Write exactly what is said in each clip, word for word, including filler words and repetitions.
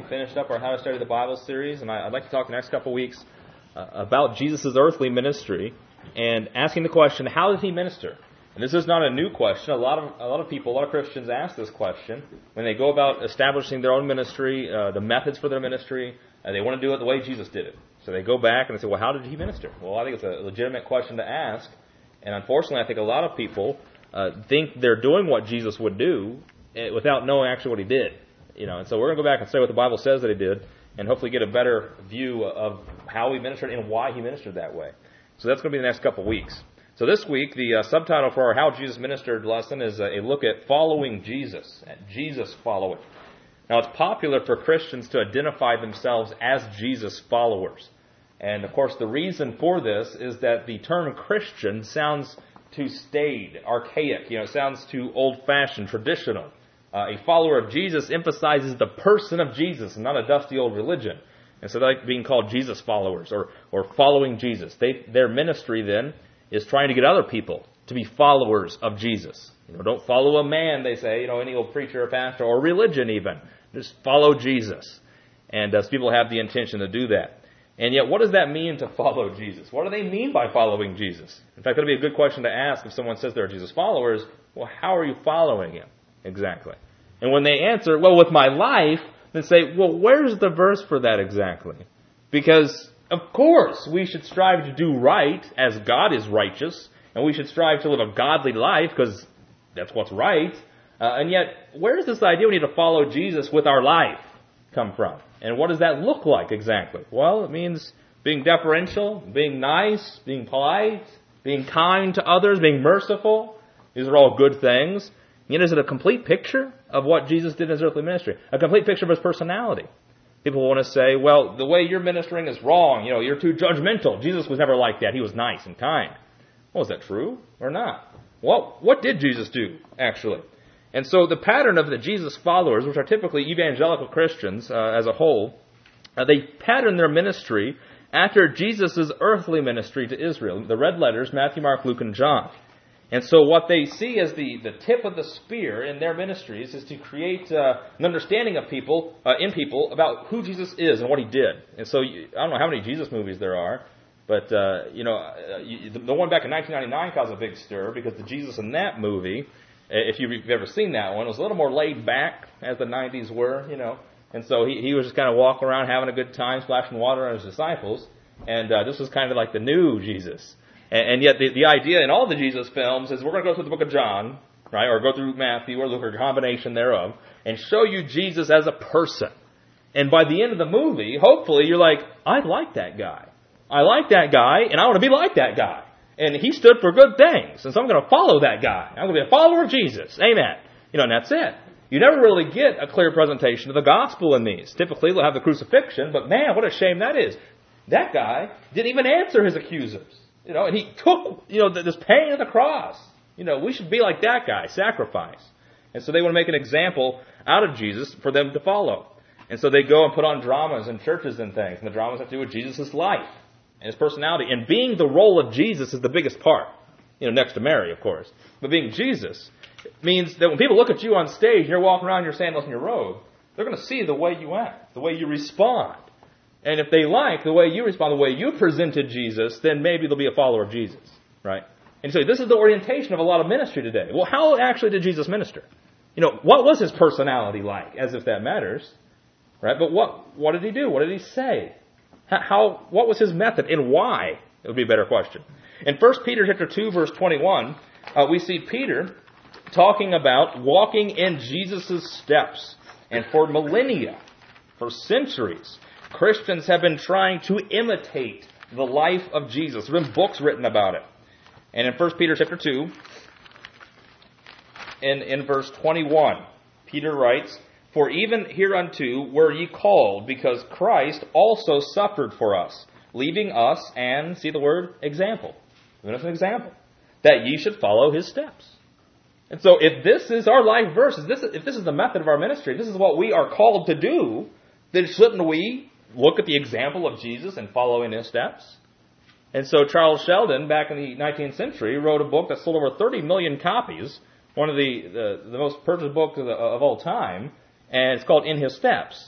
finished up our How to Study the Bible series, and I'd like to talk the next couple of weeks uh, about Jesus' earthly ministry and asking the question, how did he minister? And this is not a new question. A lot of a lot of people, a lot of Christians ask this question when they go about establishing their own ministry, uh, the methods for their ministry, and they want to do it the way Jesus did it. So they go back and they say, well, how did he minister? Well, I think it's a legitimate question to ask, and unfortunately, I think a lot of people uh, think they're doing what Jesus would do without knowing actually what he did. You know, and so we're going to go back and say what the Bible says that he did, and hopefully get a better view of how he ministered and why he ministered that way. So that's going to be the next couple of weeks. So this week, the uh, subtitle for our How Jesus Ministered lesson is uh, a look at following Jesus, at Jesus following. Now, it's popular for Christians to identify themselves as Jesus followers. And, of course, the reason for this is that the term Christian sounds too staid, archaic. You know, it sounds too old-fashioned, traditional. Uh, a follower of Jesus emphasizes the person of Jesus and not a dusty old religion. And so they like being called Jesus followers or, or following Jesus. They, their ministry, then, is trying to get other people to be followers of Jesus. You know, don't follow a man, they say, you know, any old preacher or pastor or religion even. Just follow Jesus. And uh, people have the intention to do that. And yet, what does that mean to follow Jesus? What do they mean by following Jesus? In fact, that would be a good question to ask if someone says they're Jesus followers. Well, how are you following him? Exactly. And when they answer, well, with my life, then say, well, where's the verse for that exactly? Because, of course, we should strive to do right as God is righteous, and we should strive to live a godly life because that's what's right. Uh, and yet, where does this idea we need to follow Jesus with our life come from? And what does that look like exactly? Well, it means being deferential, being nice, being polite, being kind to others, being merciful. These are all good things. Yet is it a complete picture of what Jesus did in his earthly ministry? A complete picture of his personality? People want to say, well, the way you're ministering is wrong. You know, you're too judgmental. Jesus was never like that. He was nice and kind. Well, is that true or not? Well, what did Jesus do, actually? And so the pattern of the Jesus followers, which are typically evangelical Christians uh, as a whole, uh, they pattern their ministry after Jesus' earthly ministry to Israel. The red letters, Matthew, Mark, Luke, and John. And so what they see as the, the tip of the spear in their ministries is to create uh, an understanding of people, uh, in people, about who Jesus is and what he did. And so you, I don't know how many Jesus movies there are, but uh, you know, uh, you, the, the one back in nineteen ninety-nine caused a big stir because the Jesus in that movie, if you've ever seen that one, was a little more laid back as the nineties were, you know. And so he, he was just kind of walking around having a good time, splashing water on his disciples. And uh, this was kind of like the new Jesus. And yet the, the idea in all the Jesus films is we're going to go through the book of John, right, or go through Matthew or Luke or a combination thereof, and show you Jesus as a person. And by the end of the movie, hopefully you're like, I like that guy. I like that guy, and I want to be like that guy. And he stood for good things, and so I'm going to follow that guy. I'm going to be a follower of Jesus. Amen. You know, and that's it. You never really get a clear presentation of the gospel in these. Typically, they'll have the crucifixion, but man, what a shame that is. That guy didn't even answer his accusers. You know, and he took, you know, this pain of the cross. You know, we should be like that guy, sacrifice. And so they want to make an example out of Jesus for them to follow. And so they go and put on dramas in churches and things. And the dramas have to do with Jesus' life and his personality. And being the role of Jesus is the biggest part. You know, next to Mary, of course. But being Jesus means that when people look at you on stage and you're walking around in your sandals and your robe, they're going to see the way you act, the way you respond. And if they like the way you respond, the way you presented Jesus, then maybe they'll be a follower of Jesus, right? And so this is the orientation of a lot of ministry today. Well, how actually did Jesus minister? You know, what was his personality like? As if that matters, right? But what what did he do? What did he say? How what was his method and why? It would be a better question. In First Peter chapter two, verse twenty-one, uh, we see Peter talking about walking in Jesus' steps. And for millennia, for centuries, Christians have been trying to imitate the life of Jesus. There have been books written about it. And in First Peter chapter two, in, in verse twenty-one, Peter writes, For even hereunto were ye called, because Christ also suffered for us, leaving us an, see the word, example. Giving us an example. That ye should follow his steps. And so if this is our life verse, if this, if this is the method of our ministry, this is what we are called to do, then shouldn't we look at the example of Jesus and follow in his steps? And so Charles Sheldon, back in the nineteenth century, wrote a book that sold over thirty million copies, one of the, the, the most purchased books of, the, of all time, and it's called In His Steps.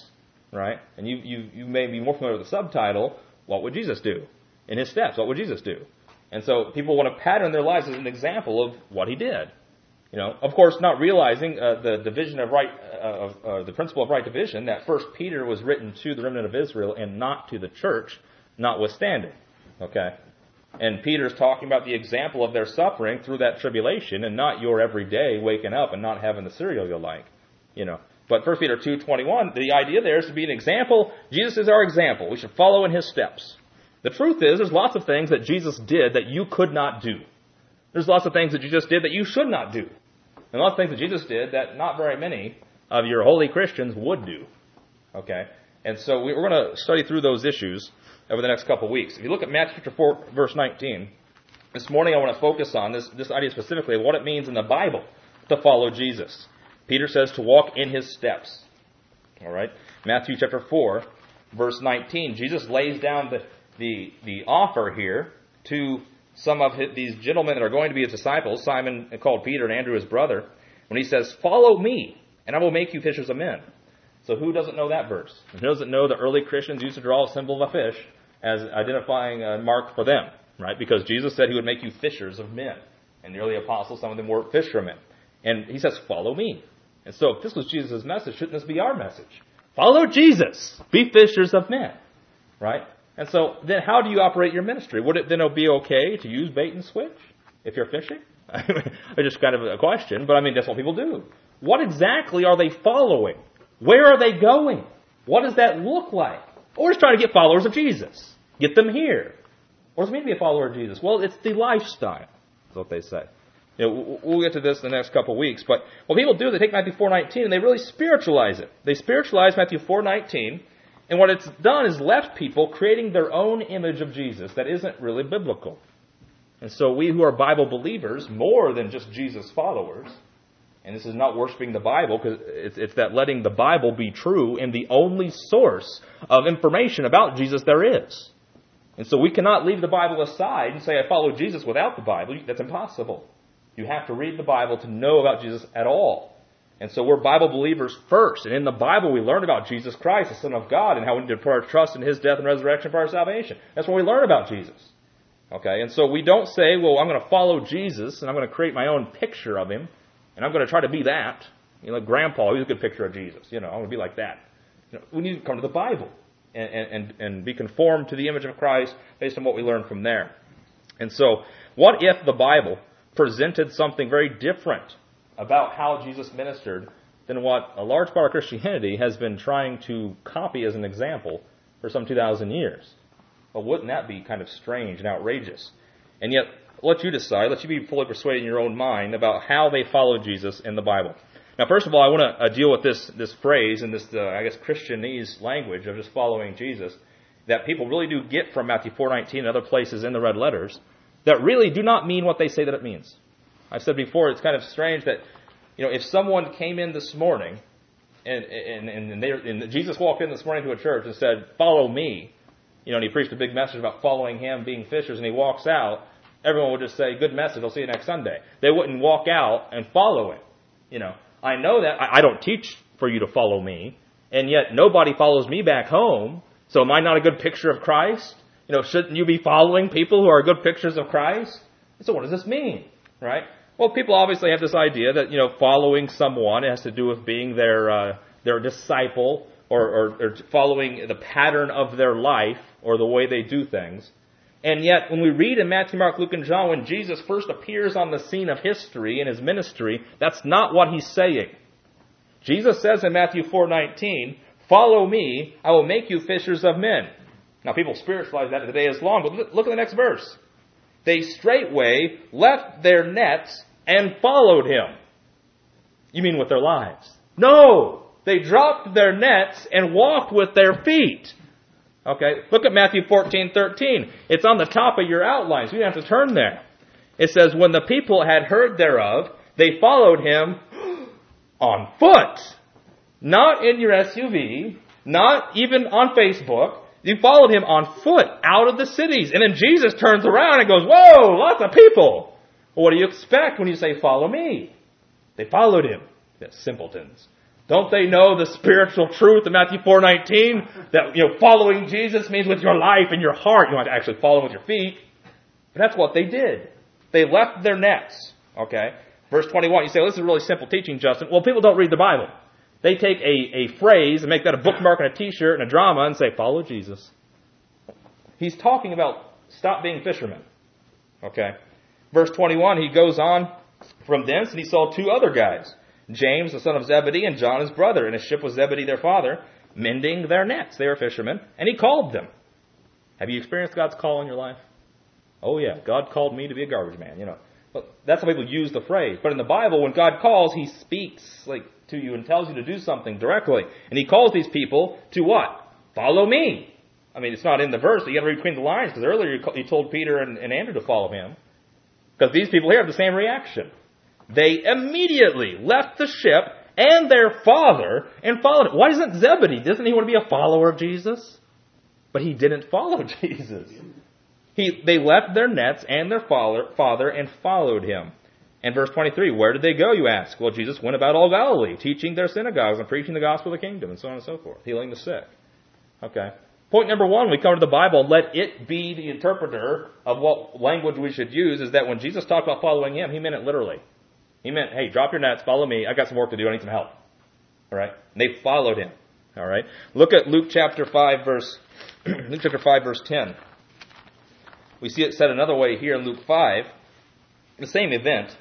right? And you, you, you may be more familiar with the subtitle, what would Jesus do? In his steps, what would Jesus do? And so people want to pattern their lives as an example of what he did. You know, of course, not realizing uh, the division of right, uh, of, uh, the principle of right division, that First Peter was written to the remnant of Israel and not to the church, notwithstanding. Okay? And Peter's talking about the example of their suffering through that tribulation and not your everyday waking up and not having the cereal you like. You know. But First Peter two twenty-one, the idea there is to be an example. Jesus is our example. We should follow in his steps. The truth is, there's lots of things that Jesus did that you could not do. There's lots of things that Jesus did that you should not do. And lots of things that Jesus did that not very many of your holy Christians would do. Okay? And so we're going to study through those issues over the next couple of weeks. If you look at Matthew chapter four, verse nineteen, this morning I want to focus on this, this idea specifically of what it means in the Bible to follow Jesus. Peter says to walk in his steps. All right? Matthew chapter four, verse nineteen. Jesus lays down the, the, the offer here to some of his, these gentlemen that are going to be his disciples, Simon called Peter and Andrew his brother, when he says, follow me, and I will make you fishers of men. So who doesn't know that verse? Who doesn't know the early Christians used to draw a symbol of a fish as identifying a mark for them, right? Because Jesus said he would make you fishers of men. And the early apostles, some of them were fishermen. And he says, follow me. And so if this was Jesus' message, shouldn't this be our message? Follow Jesus. Be fishers of men, right? And so then how do you operate your ministry? Would it then be okay to use bait and switch if you're fishing? It's just kind of a question, but I mean, that's what people do. What exactly are they following? Where are they going? What does that look like? Or just trying to get followers of Jesus. Get them here. What does it mean to be a follower of Jesus? Well, it's the lifestyle, is what they say. You know, we'll get to this in the next couple of weeks, but what people do, they take Matthew four nineteen and they really spiritualize it. They spiritualize Matthew four nineteen, and what it's done is left people creating their own image of Jesus that isn't really biblical. And so we who are Bible believers, more than just Jesus followers, and this is not worshiping the Bible, because it's, it's that letting the Bible be true and the only source of information about Jesus there is. And so we cannot leave the Bible aside and say, I follow Jesus without the Bible. That's impossible. You have to read the Bible to know about Jesus at all. And so we're Bible believers first. And in the Bible we learn about Jesus Christ, the Son of God, and how we need to put our trust in his death and resurrection for our salvation. That's where we learn about Jesus. Okay, and so we don't say, well, I'm going to follow Jesus, and I'm going to create my own picture of him, and I'm going to try to be that. You know, like Grandpa, he's a good picture of Jesus. You know, I'm going to be like that. You know, we need to come to the Bible and, and, and be conformed to the image of Christ based on what we learn from there. And so, what if the Bible presented something very different about how Jesus ministered than what a large part of Christianity has been trying to copy as an example for some two thousand years? Well, wouldn't that be kind of strange and outrageous? And yet, let you decide, let you be fully persuaded in your own mind about how they followed Jesus in the Bible. Now, first of all, I want to uh, deal with this this phrase and this, uh, I guess, Christianese language of just following Jesus that people really do get from Matthew four nineteen and other places in the red letters that really do not mean what they say that it means. I've said before, it's kind of strange that, you know, if someone came in this morning and and, and, they, and Jesus walked in this morning to a church and said, follow me, you know, and he preached a big message about following him, being fishers, and he walks out, everyone would just say, good message, I'll see you next Sunday. They wouldn't walk out and follow him. You know, I know that. I, I don't teach for you to follow me, and yet nobody follows me back home, so am I not a good picture of Christ? You know, shouldn't you be following people who are good pictures of Christ? So what does this mean, right? Well, people obviously have this idea that, you know, following someone has to do with being their uh, their disciple or, or, or following the pattern of their life or the way they do things. And yet, when we read in Matthew, Mark, Luke, and John, when Jesus first appears on the scene of history in his ministry, that's not what he's saying. Jesus says in Matthew four nineteen, follow me, I will make you fishers of men. Now, people spiritualize that the day is long, but look at the next verse. They straightway left their nets and followed him. You mean with their lives? No! They dropped their nets and walked with their feet. Okay, look at Matthew fourteen thirteen. It's on the top of your outline, so you don't have to turn there. It says, when the people had heard thereof, they followed him on foot. Not in your S U V, not even on Facebook. You followed him on foot out of the cities. And then Jesus turns around and goes, whoa, lots of people. Well, what do you expect when you say, follow me? They followed him. They're simpletons. Don't they know the spiritual truth of Matthew four nineteen? That, you know, following Jesus means with your life and your heart. You don't have to actually follow with your feet. But that's what they did. They left their nets. Okay? Verse twenty-one, you say, well, this is really simple teaching, Justin. Well, people don't read the Bible. They take a, a phrase and make that a bookmark and a t-shirt and a drama and say, follow Jesus. He's talking about stop being fishermen. Okay? Verse twenty-one, he goes on from thence and he saw two other guys. James, the son of Zebedee, and John, his brother, in a ship with Zebedee, their father, mending their nets. They were fishermen. And he called them. Have you experienced God's call in your life? Oh, yeah. God called me to be a garbage man, you know. But that's how people use the phrase. But in the Bible, when God calls, he speaks like to you and tells you to do something directly. And he calls these people to what? Follow me. I mean, it's not in the verse. You got to read between the lines, because earlier he told Peter and, and Andrew to follow him. Because these people here have the same reaction. They immediately left the ship and their father and followed him. Why doesn't Zebedee? Doesn't he want to be a follower of Jesus? But he didn't follow Jesus. He, they left their nets and their father, father and followed him. And verse twenty-three, where did they go, you ask? Well, Jesus went about all Galilee, teaching their synagogues and preaching the gospel of the kingdom, and so on and so forth, healing the sick. Okay. Point number one, we come to the Bible, let it be the interpreter of what language we should use, is that when Jesus talked about following him, he meant it literally. He meant, hey, drop your nets, follow me, I got some work to do, I need some help. All right? And they followed him. All right? Look at Luke chapter five, verse Luke chapter five, verse ten. We see it said another way here in Luke five, the same event.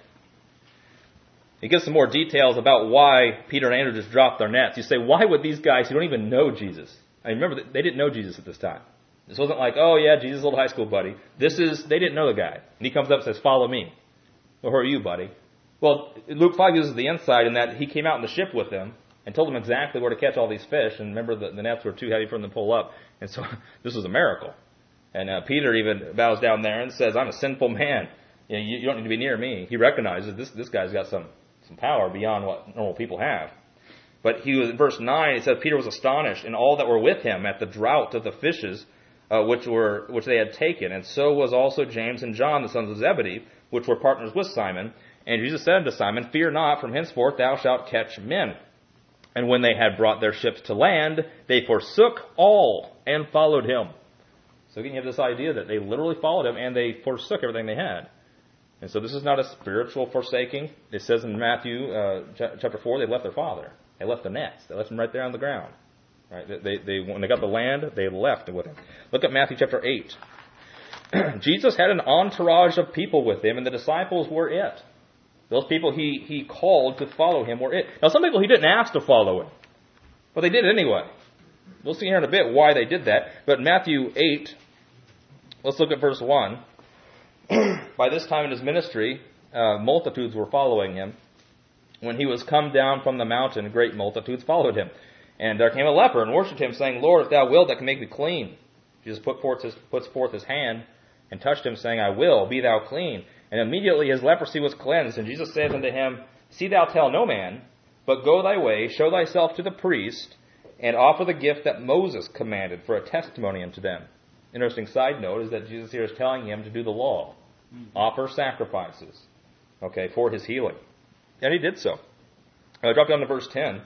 He gives some more details about why Peter and Andrew just dropped their nets. You say, why would these guys who don't even know Jesus? I mean, remember, they didn't know Jesus at this time. This wasn't like, oh yeah, Jesus' little high school buddy. This is, they didn't know the guy. And he comes up and says, follow me. Well, who are you, buddy? Well, Luke five gives us the insight in that he came out in the ship with them and told them exactly where to catch all these fish. And remember, the, the nets were too heavy for them to pull up. And so this was a miracle. And uh, Peter even bows down there and says, I'm a sinful man. You know, you, you don't need to be near me. He recognizes this, this guy's got some, some power beyond what normal people have. But he was in verse nine, it says, Peter was astonished, and all that were with him at the draught of the fishes uh, which were which they had taken. And so was also James and John, the sons of Zebedee, which were partners with Simon. And Jesus said unto Simon, fear not, from henceforth thou shalt catch men. And when they had brought their ships to land, they forsook all and followed him. So again, you have this idea that they literally followed him and they forsook everything they had. And so this is not a spiritual forsaking. It says in Matthew uh, chapter four, they left their father. They left the nets. They left them right there on the ground. Right? They, they, when they got the land, they left with him. Look at Matthew chapter eight. Jesus had an entourage of people with him, and the disciples were it. Those people he, he called to follow him were it. Now, some people he didn't ask to follow him, but they did it anyway. We'll see here in a bit why they did that. But Matthew eight, let's look at verse one. By this time in his ministry, uh, multitudes were following him. When he was come down from the mountain, great multitudes followed him. And there came a leper and worshipped him, saying, Lord, if thou wilt, thou can make me clean. Jesus put forth his, puts forth his hand and touched him, saying, I will, be thou clean. And immediately his leprosy was cleansed. And Jesus saith unto him, See thou tell no man, but go thy way, show thyself to the priest, and offer the gift that Moses commanded for a testimony unto them. Interesting side note is that Jesus here is telling him to do the law. Mm-hmm. Offer sacrifices, okay, for his healing. And he did so. I drop down to verse ten.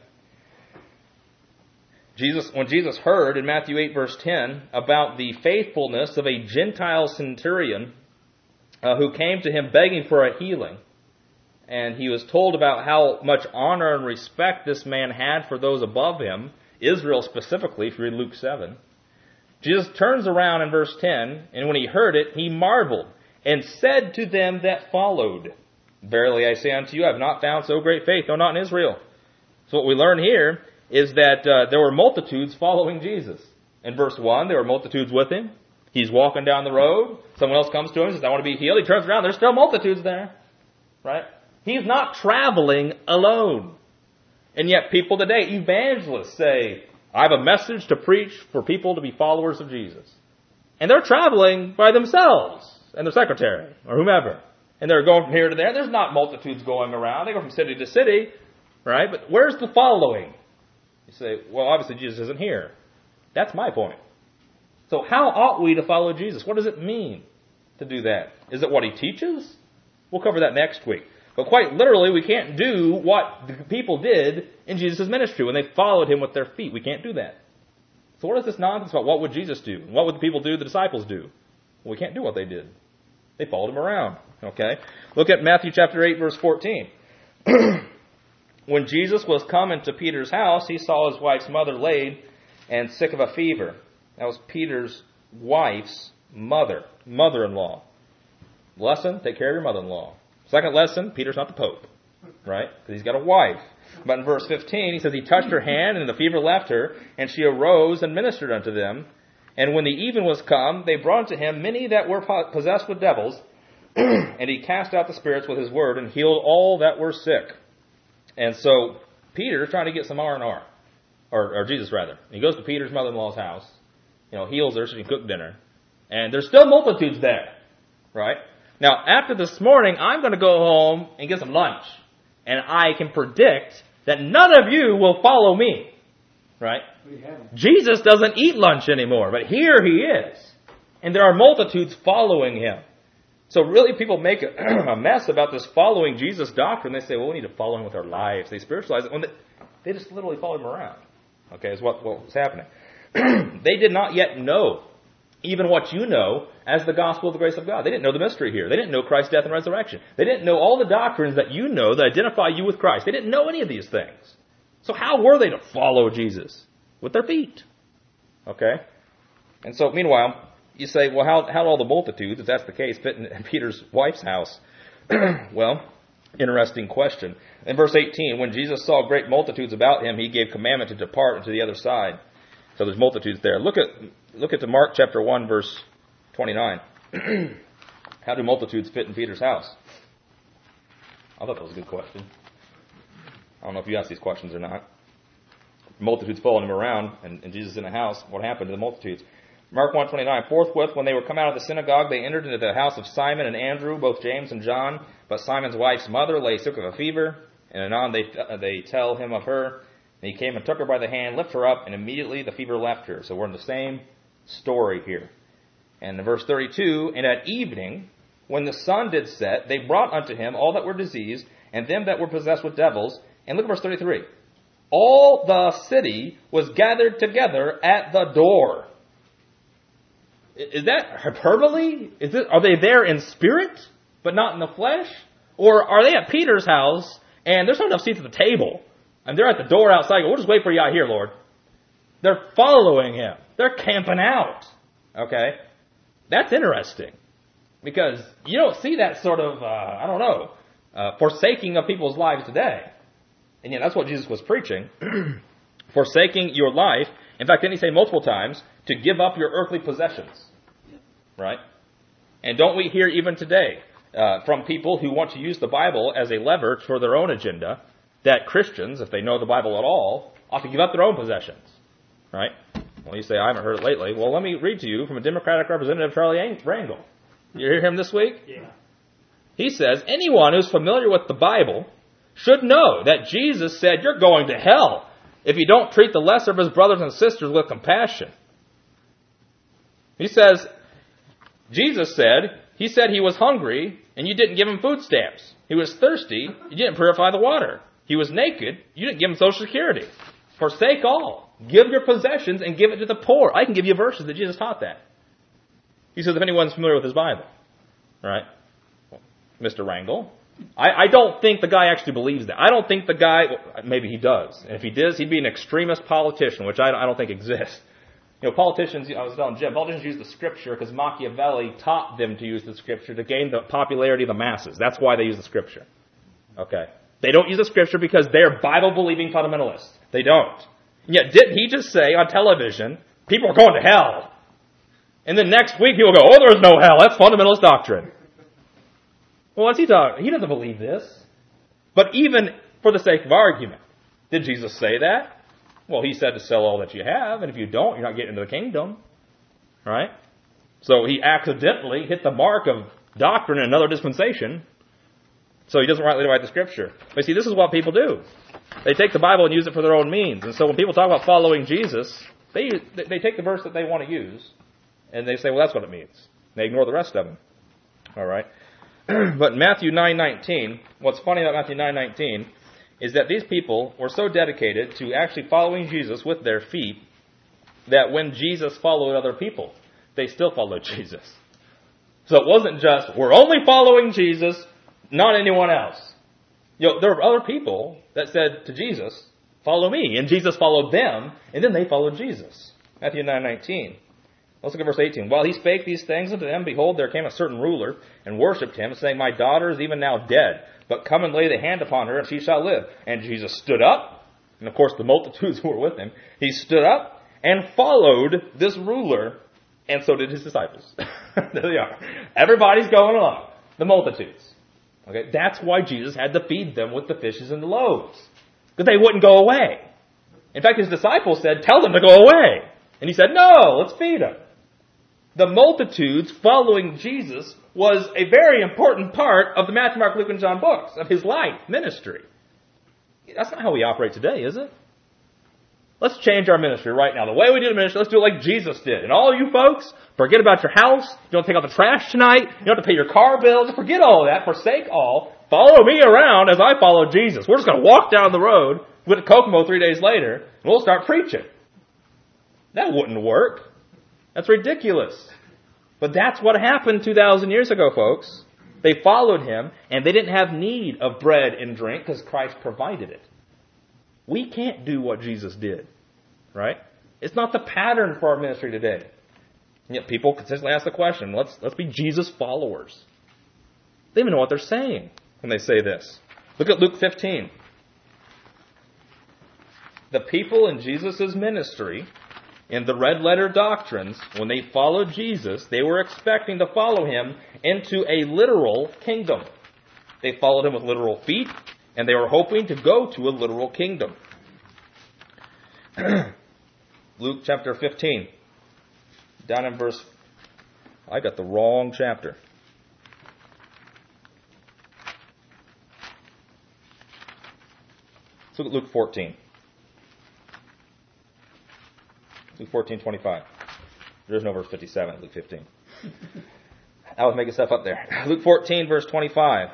Jesus, when Jesus heard in Matthew eight verse ten about the faithfulness of a Gentile centurion uh, who came to him begging for a healing, and he was told about how much honor and respect this man had for those above him, Israel specifically, if you read Luke seven, Jesus turns around in verse ten, and when he heard it, he marveled, and said to them that followed, Verily I say unto you, I have not found so great faith, no, not in Israel. So what we learn here is that uh, there were multitudes following Jesus. In verse one, there were multitudes with him. He's walking down the road. Someone else comes to him and says, I want to be healed. He turns around. There's still multitudes there. Right? He's not traveling alone. And yet people today, evangelists, say, I have a message to preach for people to be followers of Jesus. And they're traveling by themselves and their secretary or whomever. And they're going from here to there. There's not multitudes going around. They go from city to city. Right? But where's the following? You say, well, obviously Jesus isn't here. That's my point. So how ought we to follow Jesus? What does it mean to do that? Is it what he teaches? We'll cover that next week. But quite literally, we can't do what the people did in Jesus' ministry when they followed him with their feet. We can't do that. So what is this nonsense about what would Jesus do? What would the people do, the disciples do? Well, we can't do what they did. They followed him around. Okay? Look at Matthew chapter eight, verse fourteen. When Jesus was come into Peter's house, he saw his wife's mother laid and sick of a fever. That was Peter's wife's mother, mother-in-law. Lesson, take care of your mother-in-law. Second lesson, Peter's not the Pope, right? Because he's got a wife. But in verse fifteen, he says, he touched her hand, and the fever left her, and she arose and ministered unto them. And when the even was come, they brought unto him many that were possessed with devils, and he cast out the spirits with his word, and healed all that were sick. And so Peter's trying to get some R and R, or, or Jesus rather. He goes to Peter's mother-in-law's house, you know, heals her so she can cook dinner, and there's still multitudes there, right? Now, after this morning, I'm going to go home and get some lunch. And I can predict that none of you will follow me. Right? Jesus doesn't eat lunch anymore, but here he is. And there are multitudes following him. So really people make a, a mess about this following Jesus doctrine. They say, well, we need to follow him with our lives. They spiritualize it. When they, they just literally follow him around. Okay, is what, what was happening. They did not yet know even what you know as the gospel of the grace of God. They didn't know the mystery here. They didn't know Christ's death and resurrection. They didn't know all the doctrines that you know that identify you with Christ. They didn't know any of these things. So how were they to follow Jesus? With their feet. Okay? And so, meanwhile, you say, well, how how all the multitudes, if that's the case, fit in, in Peter's wife's house? Well, interesting question. In verse eighteen, when Jesus saw great multitudes about him, he gave commandment to depart into the other side. So there's multitudes there. Look at look at the Mark chapter one, verse twenty-nine. How do multitudes fit in Peter's house? I thought that was a good question. I don't know if you asked these questions or not. Multitudes following him around, and, and Jesus in the house. What happened to the multitudes? Mark one twenty-nine. Forthwith, when they were come out of the synagogue, they entered into the house of Simon and Andrew, both James and John. But Simon's wife's mother lay sick of a fever, and anon they they tell him of her. And he came and took her by the hand, lifted her up, and immediately the fever left her. So we're in the same story here. And in verse thirty-two, and at evening, when the sun did set, they brought unto him all that were diseased, and them that were possessed with devils. And look at verse thirty-three. All the city was gathered together at the door. Is that hyperbole? Is it, are they there in spirit, but not in the flesh? Or are they at Peter's house, and there's not enough seats at the table? And they're at the door outside. We'll just wait for you out here, Lord. They're following him. They're camping out. Okay? That's interesting. Because you don't see that sort of, uh, I don't know, uh, forsaking of people's lives today. And yet that's what Jesus was preaching. Forsaking your life. In fact, didn't he say multiple times, to give up your earthly possessions? Right? And don't we hear even today uh, from people who want to use the Bible as a lever for their own agenda, that Christians, if they know the Bible at all, ought to give up their own possessions. Right? Well, you say, I haven't heard it lately. Well, let me read to you from a Democratic Representative, Charlie Rangel. You hear him this week? Yeah. He says, anyone who's familiar with the Bible should know that Jesus said, you're going to hell if you don't treat the lesser of his brothers and sisters with compassion. He says, Jesus said, he said he was hungry and you didn't give him food stamps. He was thirsty, you didn't purify the water. He was naked, you didn't give him Social Security. Forsake all. Give your possessions and give it to the poor. I can give you verses that Jesus taught that. He says if anyone's familiar with his Bible. Right? Mister Rangel. I, I don't think the guy actually believes that. I don't think the guy, well, maybe he does. And if he does, he'd be an extremist politician, which I, I don't think exists. You know, politicians, I was telling Jim, politicians use the Scripture because Machiavelli taught them to use the Scripture to gain the popularity of the masses. That's why they use the Scripture. Okay? They don't use the Scripture because they're Bible-believing fundamentalists. They don't. And yet, didn't he just say on television, people are going to hell? And then next week, people go, oh, there's no hell. That's fundamentalist doctrine. Well, what's he talking? He doesn't believe this. But even for the sake of argument, did Jesus say that? Well, he said to sell all that you have, and if you don't, you're not getting into the kingdom. Right? So he accidentally hit the mark of doctrine in another dispensation. So he doesn't rightly divide the Scripture. But see, this is what people do. They take the Bible and use it for their own means. And so when people talk about following Jesus, they they take the verse that they want to use, and they say, well, that's what it means. They ignore the rest of them. All right? But Matthew nine nineteen, what's funny about Matthew nine nineteen is that these people were so dedicated to actually following Jesus with their feet that when Jesus followed other people, they still followed Jesus. So it wasn't just, we're only following Jesus, not anyone else. You know, there were other people that said to Jesus, follow me. And Jesus followed them, and then they followed Jesus. Matthew nine nineteen. Let's look at verse eighteen. While he spake these things unto them, behold, there came a certain ruler, and worshipped him, saying, my daughter is even now dead, but come and lay the hand upon her, and she shall live. And Jesus stood up, and of course the multitudes who were with him, he stood up and followed this ruler, and so did his disciples. There they are. Everybody's going along. The multitudes. Okay, that's why Jesus had to feed them with the fishes and the loaves. Because they wouldn't go away. In fact, his disciples said, tell them to go away. And he said, no, let's feed them. The multitudes following Jesus was a very important part of the Matthew, Mark, Luke, and John books, of his life, ministry. That's not how we operate today, is it? Let's change our ministry right now. The way we do the ministry, let's do it like Jesus did. And all you folks, forget about your house. You don't take out the trash tonight. You don't have to pay your car bills. Forget all that. Forsake all. Follow me around as I follow Jesus. We're just going to walk down the road with Kokomo three days later, and we'll start preaching. That wouldn't work. That's ridiculous. But that's what happened two thousand years ago, folks. They followed him, and they didn't have need of bread and drink because Christ provided it. We can't do what Jesus did, right? It's not the pattern for our ministry today. And yet people consistently ask the question, let's, let's be Jesus followers. They don't even know what they're saying when they say this. Look at Luke fifteen. The people in Jesus' ministry, in the red letter doctrines, when they followed Jesus, they were expecting to follow him into a literal kingdom. They followed him with literal feet, and they were hoping to go to a literal kingdom. Luke chapter fifteen. Down in verse... I got the wrong chapter. Let's look at Luke fourteen. Luke fourteen twenty-five. There's no verse fifty-seven, Luke fifteen. I was making stuff up there. Luke fourteen, verse twenty-five.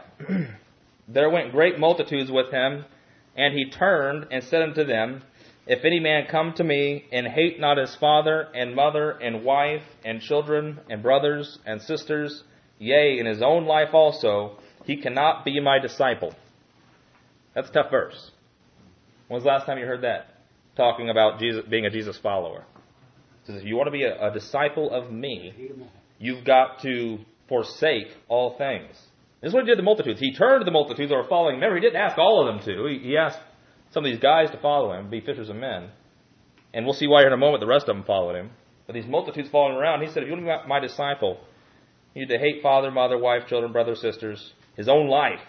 There went great multitudes with him, and he turned and said unto them, if any man come to me, and hate not his father, and mother, and wife, and children, and brothers, and sisters, yea, and his own life also, he cannot be my disciple. That's a tough verse. When was the last time you heard that? Talking about Jesus, being a Jesus follower. It says, if you want to be a, a disciple of me, you've got to forsake all things. This is what he did to the multitudes. He turned to the multitudes that were following him. Remember, he didn't ask all of them to. He, he asked some of these guys to follow him, be fishers of men. And we'll see why here in a moment the rest of them followed him. But these multitudes following him around, he said, if you want to be my disciple, you need to hate father, mother, wife, children, brothers, sisters, his own life.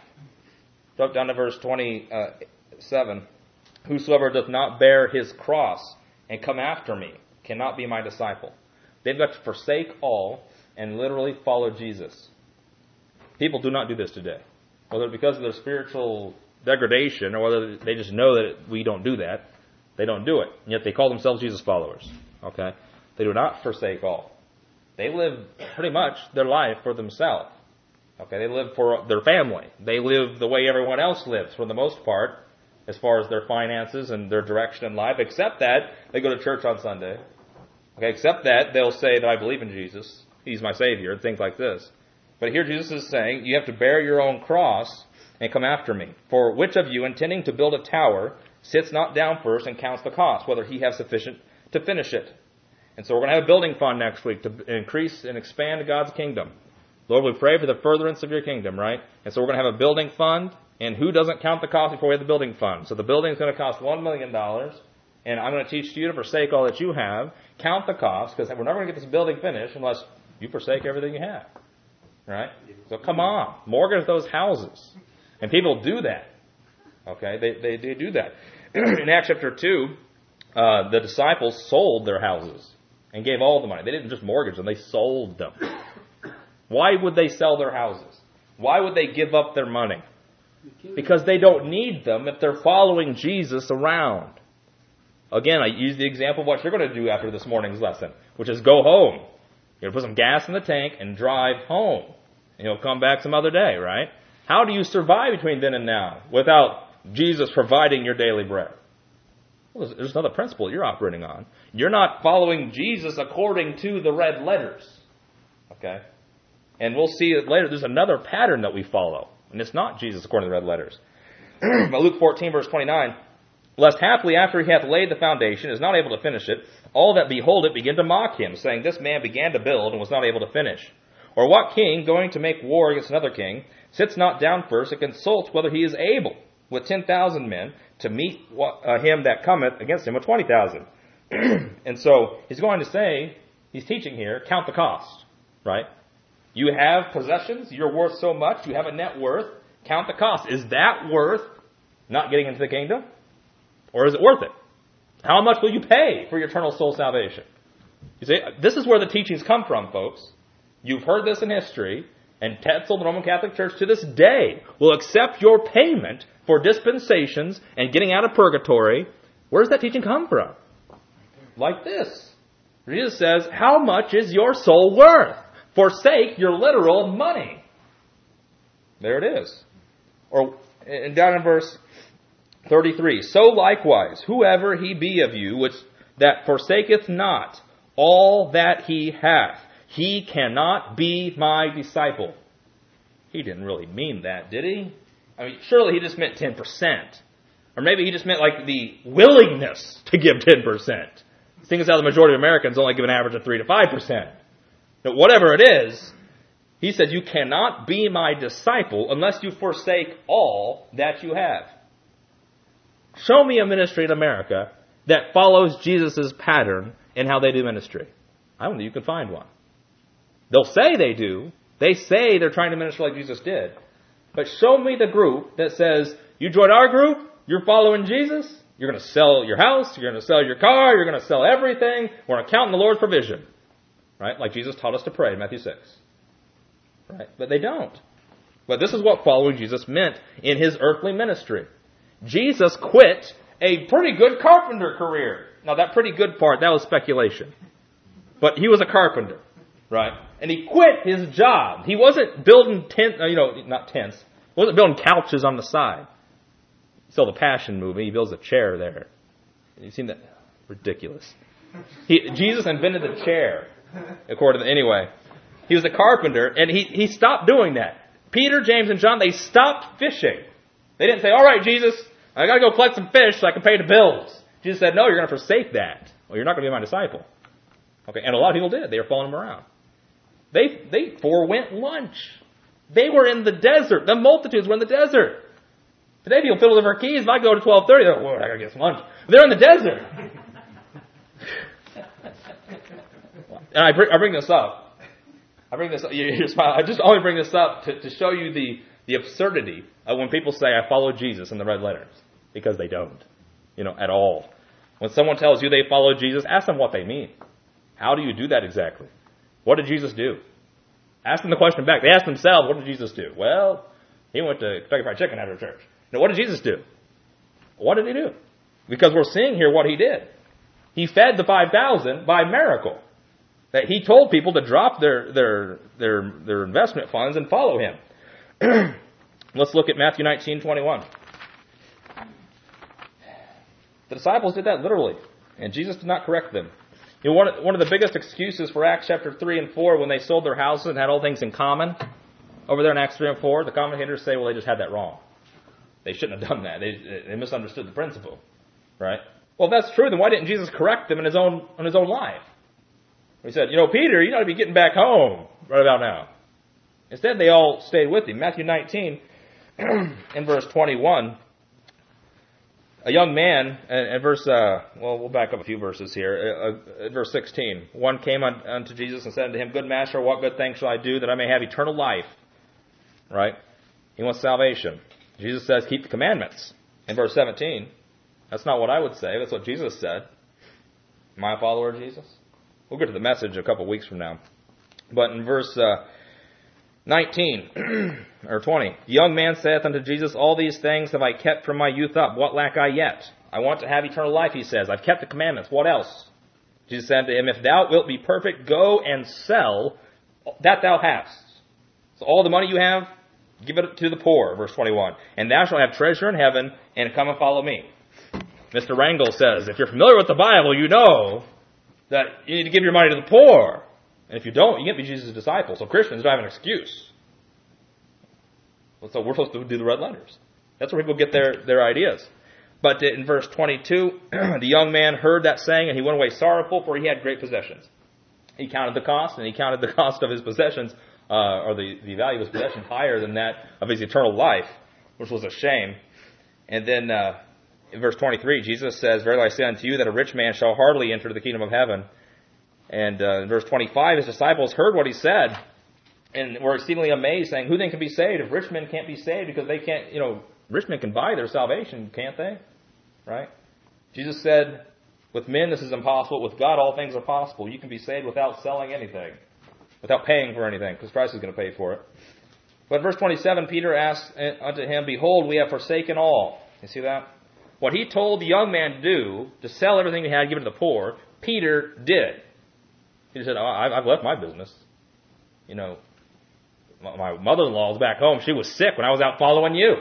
Drop down to verse twenty-seven. Whosoever doth not bear his cross and come after me cannot be my disciple. They've got to forsake all and literally follow Jesus. People do not do this today. Whether because of their spiritual degradation or whether they just know that we don't do that, they don't do it. And yet they call themselves Jesus followers. Okay? They do not forsake all. They live pretty much their life for themselves. Okay? They live for their family. They live the way everyone else lives for the most part, as far as their finances and their direction in life, except that they go to church on Sunday. Okay, except that they'll say that I believe in Jesus. He's my Savior, things like this. But here Jesus is saying, you have to bear your own cross and come after me. For which of you, intending to build a tower, sits not down first and counts the cost, whether he have sufficient to finish it? And so we're going to have a building fund next week to increase and expand God's kingdom. Lord, we pray for the furtherance of your kingdom, right? And so we're going to have a building fund. And who doesn't count the cost before we have the building fund? So the building is going to cost one million dollars. And I'm going to teach you to forsake all that you have. Count the cost, because we're never going to get this building finished unless you forsake everything you have. Right? So come on. Mortgage those houses. And people do that. Okay? They, they, they do that. In Acts chapter two, uh, the disciples sold their houses and gave all the money. They didn't just mortgage them. They sold them. Why would they sell their houses? Why would they give up their money? Because they don't need them if they're following Jesus around. Again, I use the example of what you're going to do after this morning's lesson, which is go home. You're going to put some gas in the tank and drive home. and he'll come back some other day, right? How do you survive between then and now without Jesus providing your daily bread? Well, there's another principle you're operating on. You're not following Jesus according to the red letters. Okay? And we'll see it later. There's another pattern that we follow. And it's not Jesus according to the red letters. But Luke fourteen, verse twenty-nine, lest haply after he hath laid the foundation, is not able to finish it, all that behold it begin to mock him, saying, this man began to build and was not able to finish. Or what king, going to make war against another king, sits not down first and consults whether he is able, with ten thousand men, to meet uh, him that cometh against him with twenty thousand. And so he's going to say, he's teaching here, count the cost, right? You have possessions, you're worth so much, you have a net worth, count the cost. Is that worth not getting into the kingdom? Or is it worth it? How much will you pay for your eternal soul salvation? You see, this is where the teachings come from, folks. You've heard this in history, and Tetzel, the Roman Catholic Church, to this day, will accept your payment for dispensations and getting out of purgatory. Where does that teaching come from? Like this. Jesus says, how much is your soul worth? Forsake your literal money. There it is. Or, and down in verse thirty-three, so likewise, whoever he be of you, which that forsaketh not all that he hath, he cannot be my disciple. He didn't really mean that, did he? I mean, surely he just meant ten percent. Or maybe he just meant like the willingness to give ten percent. Seeing as how the majority of Americans only give an average of three to five percent. But whatever it is, he said, you cannot be my disciple unless you forsake all that you have. Show me a ministry in America that follows Jesus' pattern in how they do ministry. I don't think you can find one. They'll say they do. They say they're trying to minister like Jesus did. But show me the group that says, you join our group, you're following Jesus, you're going to sell your house, you're going to sell your car, you're going to sell everything, we're going to count on the Lord's provision. Right? Like Jesus taught us to pray in Matthew six. Right? But they don't. But this is what following Jesus meant in his earthly ministry. Jesus quit a pretty good carpenter career. Now that pretty good part, that was speculation. But he was a carpenter. Right? And he quit his job. He wasn't building tents, you know, not tents. He wasn't building couches on the side. You saw the Passion movie. He builds a chair there. You seen that? Ridiculous. He, Jesus invented the chair. According to, anyway, he was a carpenter, and he, he stopped doing that. Peter, James, and John, they stopped fishing. They didn't say, all right, Jesus, I got to go collect some fish so I can pay the bills. Jesus said, no, you're going to forsake that. Well, you're not going to be my disciple. Okay, and a lot of people did. They were following him around. They they forewent lunch. They were in the desert. The multitudes were in the desert. Today people fiddle with their keys. If I go to twelve thirty, they're like, well, I got to get some lunch. They're in the desert. And I bring, I bring this up. I bring this up. You're smiling. I just only bring this up to, to show you the, the absurdity of when people say, I follow Jesus in the red letters. Because they don't. You know, at all. When someone tells you they follow Jesus, ask them what they mean. How do you do that exactly? What did Jesus do? Ask them the question back. They ask themselves, what did Jesus do? Well, he went to Kentucky Fried Chicken after church. Now, what did Jesus do? What did he do? Because we're seeing here what he did. He fed the five thousand by miracle. That he told people to drop their their their their investment funds and follow him. Let's look at Matthew nineteen twenty-one. The disciples did that literally, and Jesus did not correct them. You know, one of, one of the biggest excuses for Acts chapter three and four, when they sold their houses and had all things in common, over there in Acts three and four, the commentators say, well, they just had that wrong. They shouldn't have done that. They, they misunderstood the principle, right? Well, if that's true, then why didn't Jesus correct them in his own in his own life? He said, you know, Peter, you ought to be getting back home right about now. Instead, they all stayed with him. Matthew nineteen, in verse twenty-one, a young man, in verse, uh, well, we'll back up a few verses here. Uh, uh, verse sixteen, one came un, unto Jesus and said unto him, good master, what good thing shall I do that I may have eternal life? Right? He wants salvation. Jesus says, keep the commandments. In verse seventeen, that's not what I would say. That's what Jesus said. Am I a follower of Jesus? We'll get to the message a couple weeks from now. But in verse uh, nineteen, or twenty, the young man saith unto Jesus, all these things have I kept from my youth up. What lack I yet? I want to have eternal life, he says. I've kept the commandments. What else? Jesus said to him, if thou wilt be perfect, go and sell that thou hast. So all the money you have, give it to the poor, verse twenty-one. And thou shalt have treasure in heaven, and come and follow me. Mister Rangel says, if you're familiar with the Bible, you know that you need to give your money to the poor. And if you don't, you can't be Jesus' disciple. So Christians don't have an excuse. So we're supposed to do the red letters. That's where people get their, their ideas. But in verse twenty-two, the young man heard that saying, and he went away sorrowful, for he had great possessions. He counted the cost, and he counted the cost of his possessions, uh, or the, the value of his possessions, higher than that of his eternal life, which was a shame. And then uh, in verse twenty-three, Jesus says, verily I say unto you that a rich man shall hardly enter the kingdom of heaven. And uh, in verse twenty-five, his disciples heard what he said, and were exceedingly amazed, saying, who then can be saved if rich men can't be saved? Because they can't, you know, rich men can buy their salvation, can't they? Right? Jesus said, with men this is impossible. With God all things are possible. You can be saved without selling anything, without paying for anything, because Christ is going to pay for it. But in verse twenty-seven, Peter asked unto him, behold, we have forsaken all. You see that? What he told the young man to do, to sell everything he had, give it to the poor, Peter did. He said, oh, I've left my business. You know, my mother-in-law was back home. She was sick when I was out following you.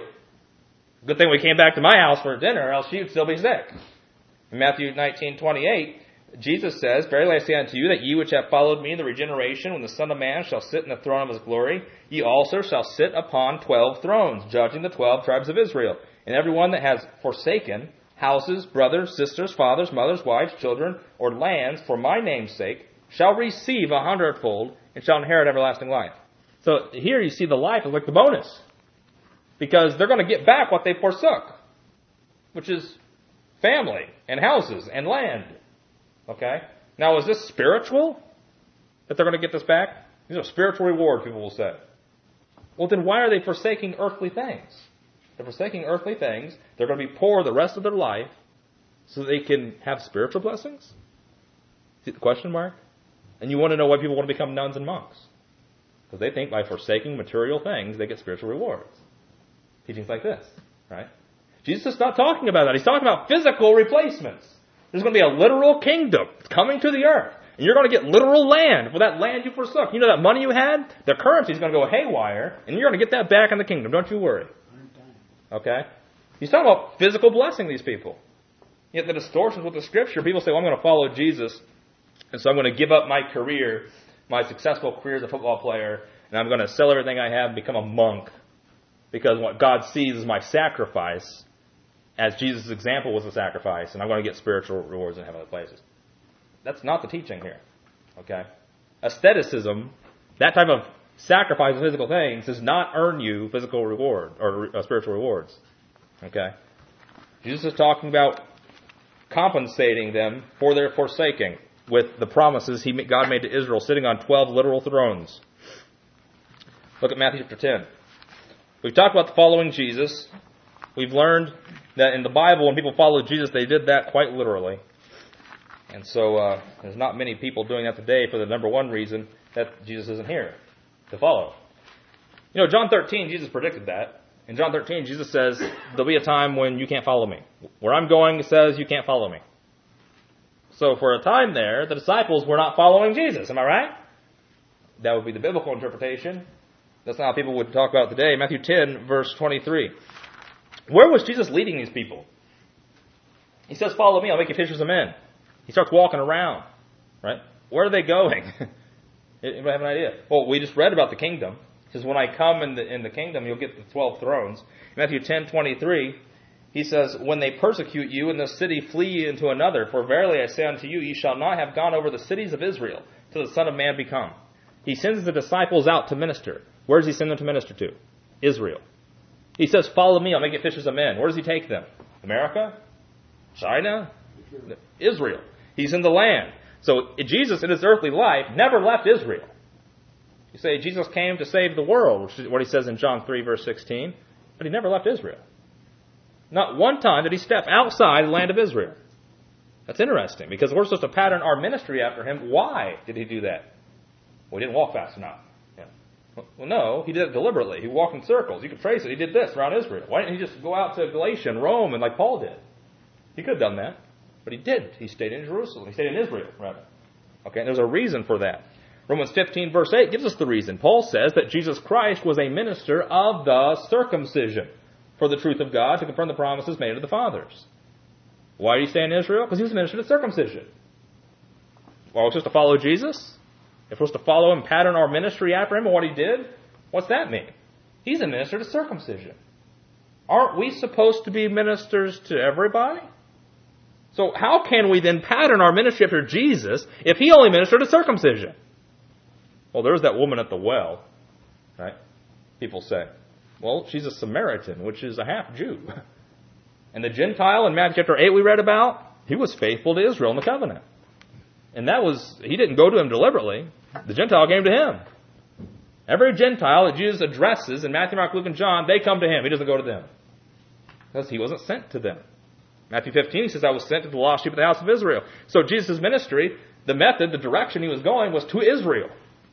Good thing we came back to my house for dinner, or else she would still be sick. In Matthew nineteen twenty-eight, Jesus says, verily I say unto you, that ye which have followed me in the regeneration, when the Son of Man shall sit in the throne of his glory, ye also shall sit upon twelve thrones, judging the twelve tribes of Israel. And every one that has forsaken houses, brothers, sisters, fathers, mothers, wives, children, or lands, for my name's sake, shall receive a hundredfold, and shall inherit everlasting life. So here you see the life is like the bonus. Because they're going to get back what they forsook, which is family and houses and land. Okay? Now, is this spiritual that they're going to get this back? These are spiritual rewards, people will say. Well, then why are they forsaking earthly things? They're forsaking earthly things. They're going to be poor the rest of their life so they can have spiritual blessings? See the question mark? And you want to know why people want to become nuns and monks. Because they think by forsaking material things, they get spiritual rewards. Teachings like this, right? Jesus is not talking about that. He's talking about physical replacements. There's going to be a literal kingdom coming to the earth. And you're going to get literal land for that land you forsook. You know that money you had? The currency is going to go haywire, and you're going to get that back in the kingdom. Don't you worry. Okay? He's talking about physical blessing these people. Yet the distortions with the Scripture, people say, well, I'm going to follow Jesus, and so I'm going to give up my career, my successful career as a football player, and I'm going to sell everything I have and become a monk. Because what God sees is my sacrifice, as Jesus' example was a sacrifice, and I'm going to get spiritual rewards in heavenly places. That's not the teaching here. Okay? Asceticism, that type of sacrifice of physical things, does not earn you physical reward, or uh, spiritual rewards. Okay? Jesus is talking about compensating them for their forsaking with the promises he God made to Israel, sitting on twelve literal thrones. Look at Matthew chapter ten. We've talked about the following Jesus. We've learned that in the Bible, when people followed Jesus, they did that quite literally. And so uh, there's not many people doing that today for the number one reason that Jesus isn't here to follow. You know, John thirteen, Jesus predicted that. In John thirteen, Jesus says, there'll be a time when you can't follow me. Where I'm going, it says you can't follow me. So for a time there, the disciples were not following Jesus. Am I right? That would be the biblical interpretation. That's not how people would talk about it today. Matthew ten, verse twenty-three. Where was Jesus leading these people? He says, follow me, I'll make you fishers of men. He starts walking around. Right? Where are they going? Anybody have an idea? Well, we just read about the kingdom. He says, when I come in the, in the kingdom, you'll get the twelve thrones. Matthew ten, twenty-three, he says, when they persecute you in this city, flee ye into another. For verily I say unto you, ye shall not have gone over the cities of Israel till the Son of Man be come. He sends the disciples out to minister. Where does he send them to minister to? Israel. He says, follow me, I'll make you fishers of men. Where does he take them? America? China? Israel. He's in the land. So Jesus, in his earthly life, never left Israel. You say Jesus came to save the world, which is what he says in John three, verse sixteen. But he never left Israel. Not one time did he step outside the land of Israel. That's interesting, because we're supposed to pattern our ministry after him. Why did he do that? Well, he didn't walk fast enough. Yeah. Well, no, he did it deliberately. He walked in circles. You could trace it. He did this around Israel. Why didn't he just go out to Galatia and Rome and like Paul did? He could have done that. But he didn't. He stayed in Jerusalem. He stayed in Israel, rather. Okay, and there's a reason for that. Romans fifteen verse eight gives us the reason. Paul says that Jesus Christ was a minister of the circumcision for the truth of God to confirm the promises made to the fathers. Why did he stay in Israel? Because he was a minister of circumcision. Well, we're supposed to follow Jesus? If we're supposed to follow him, pattern our ministry after him and what he did? What's that mean? He's a minister to circumcision. Aren't we supposed to be ministers to everybody? So how can we then pattern our ministry after Jesus if he only ministered to circumcision? Well, there's that woman at the well, right? People say, well, she's a Samaritan, which is a half Jew. And the Gentile in Matthew chapter eight we read about, he was faithful to Israel in the covenant. And that was, he didn't go to him deliberately. The Gentile came to him. Every Gentile that Jesus addresses in Matthew, Mark, Luke, and John, they come to him. He doesn't go to them. Because he wasn't sent to them. Matthew fifteen, he says, I was sent to the lost sheep of the house of Israel. So Jesus' ministry, the method, the direction he was going was to Israel.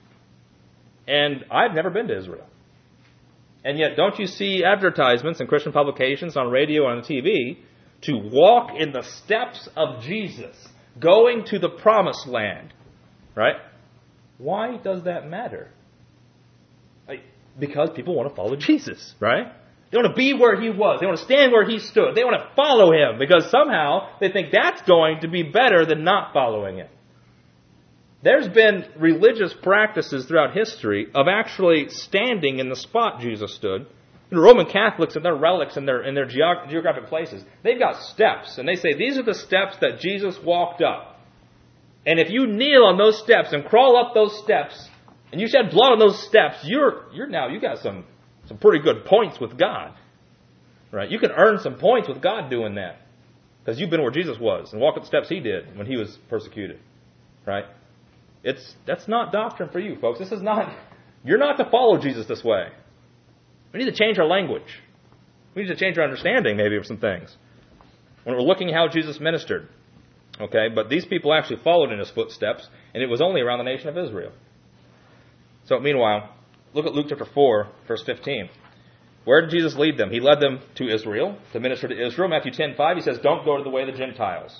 And I've never been to Israel. And yet, don't you see advertisements in Christian publications, on radio, and on T V, to walk in the steps of Jesus, going to the promised land, right? Why does that matter? Like, because people want to follow Jesus, right? They want to be where he was. They want to stand where he stood. They want to follow him because somehow they think that's going to be better than not following him. There's been religious practices throughout history of actually standing in the spot Jesus stood. The Roman Catholics and their relics and their, in their geog- geographic places, they've got steps. And they say these are the steps that Jesus walked up. And if you kneel on those steps and crawl up those steps, and you shed blood on those steps, you're you're now, you got some, some pretty good points with God. Right? You can earn some points with God doing that. Because you've been where Jesus was and walked up the steps he did when he was persecuted. Right? It's that's not doctrine for you, folks. This is not, you're not to follow Jesus this way. We need to change our language. We need to change our understanding maybe of some things. When we're looking at how Jesus ministered. Okay, but these people actually followed in his footsteps, and it was only around the nation of Israel. So meanwhile, look at Luke chapter four, verse fifteen. Where did Jesus lead them? He led them to Israel, to minister to Israel. Matthew ten five, he says, don't go to the way of the Gentiles.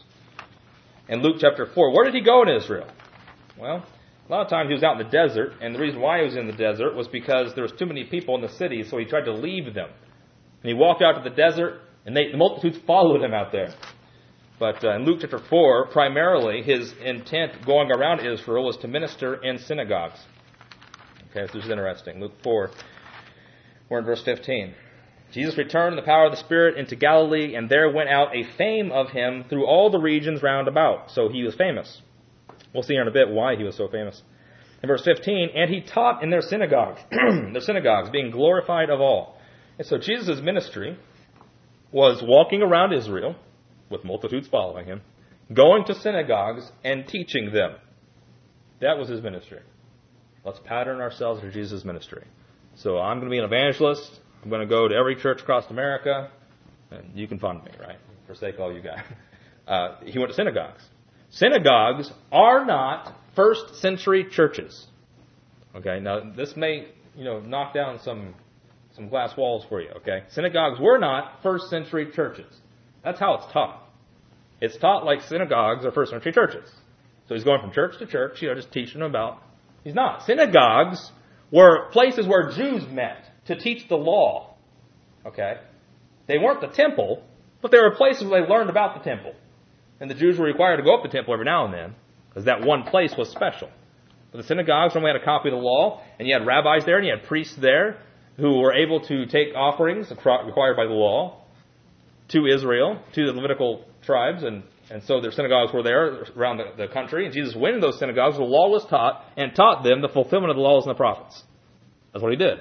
In Luke chapter four, where did he go in Israel? Well, a lot of times he was out in the desert, and the reason why he was in the desert was because there was too many people in the city, so he tried to leave them. And he walked out to the desert, and they, the multitudes followed him out there. But uh, in Luke chapter four, primarily his intent going around Israel was to minister in synagogues. Okay, so this is interesting. Luke four, we're in verse fifteen. Jesus returned in the power of the Spirit into Galilee, and there went out a fame of him through all the regions round about. So he was famous. We'll see here in a bit why he was so famous. In verse fifteen, and he taught in their synagogues, their synagogues, being glorified of all. And so Jesus' ministry was walking around Israel, with multitudes following him, going to synagogues and teaching them. That was his ministry. Let's pattern ourselves for Jesus' ministry. So I'm going to be an evangelist. I'm going to go to every church across America. And you can fund me, right? Forsake all you guys. Uh, he went to synagogues. Synagogues are not first century churches. Okay, now this may, you know, knock down some some glass walls for you, okay? Synagogues were not first century churches. That's how it's taught. It's taught like synagogues are first century churches. So he's going from church to church, you know, just teaching them about. He's not. Synagogues were places where Jews met to teach the law. Okay? They weren't the temple, but they were places where they learned about the temple. And the Jews were required to go up to the temple every now and then, because that one place was special. But the synagogues normally had a copy of the law, and you had rabbis there, and you had priests there who were able to take offerings required by the law to Israel, to the Levitical tribes, and, and so their synagogues were there around the, the country, and Jesus went in those synagogues, the law was taught, and taught them the fulfillment of the laws and the prophets. That's what he did.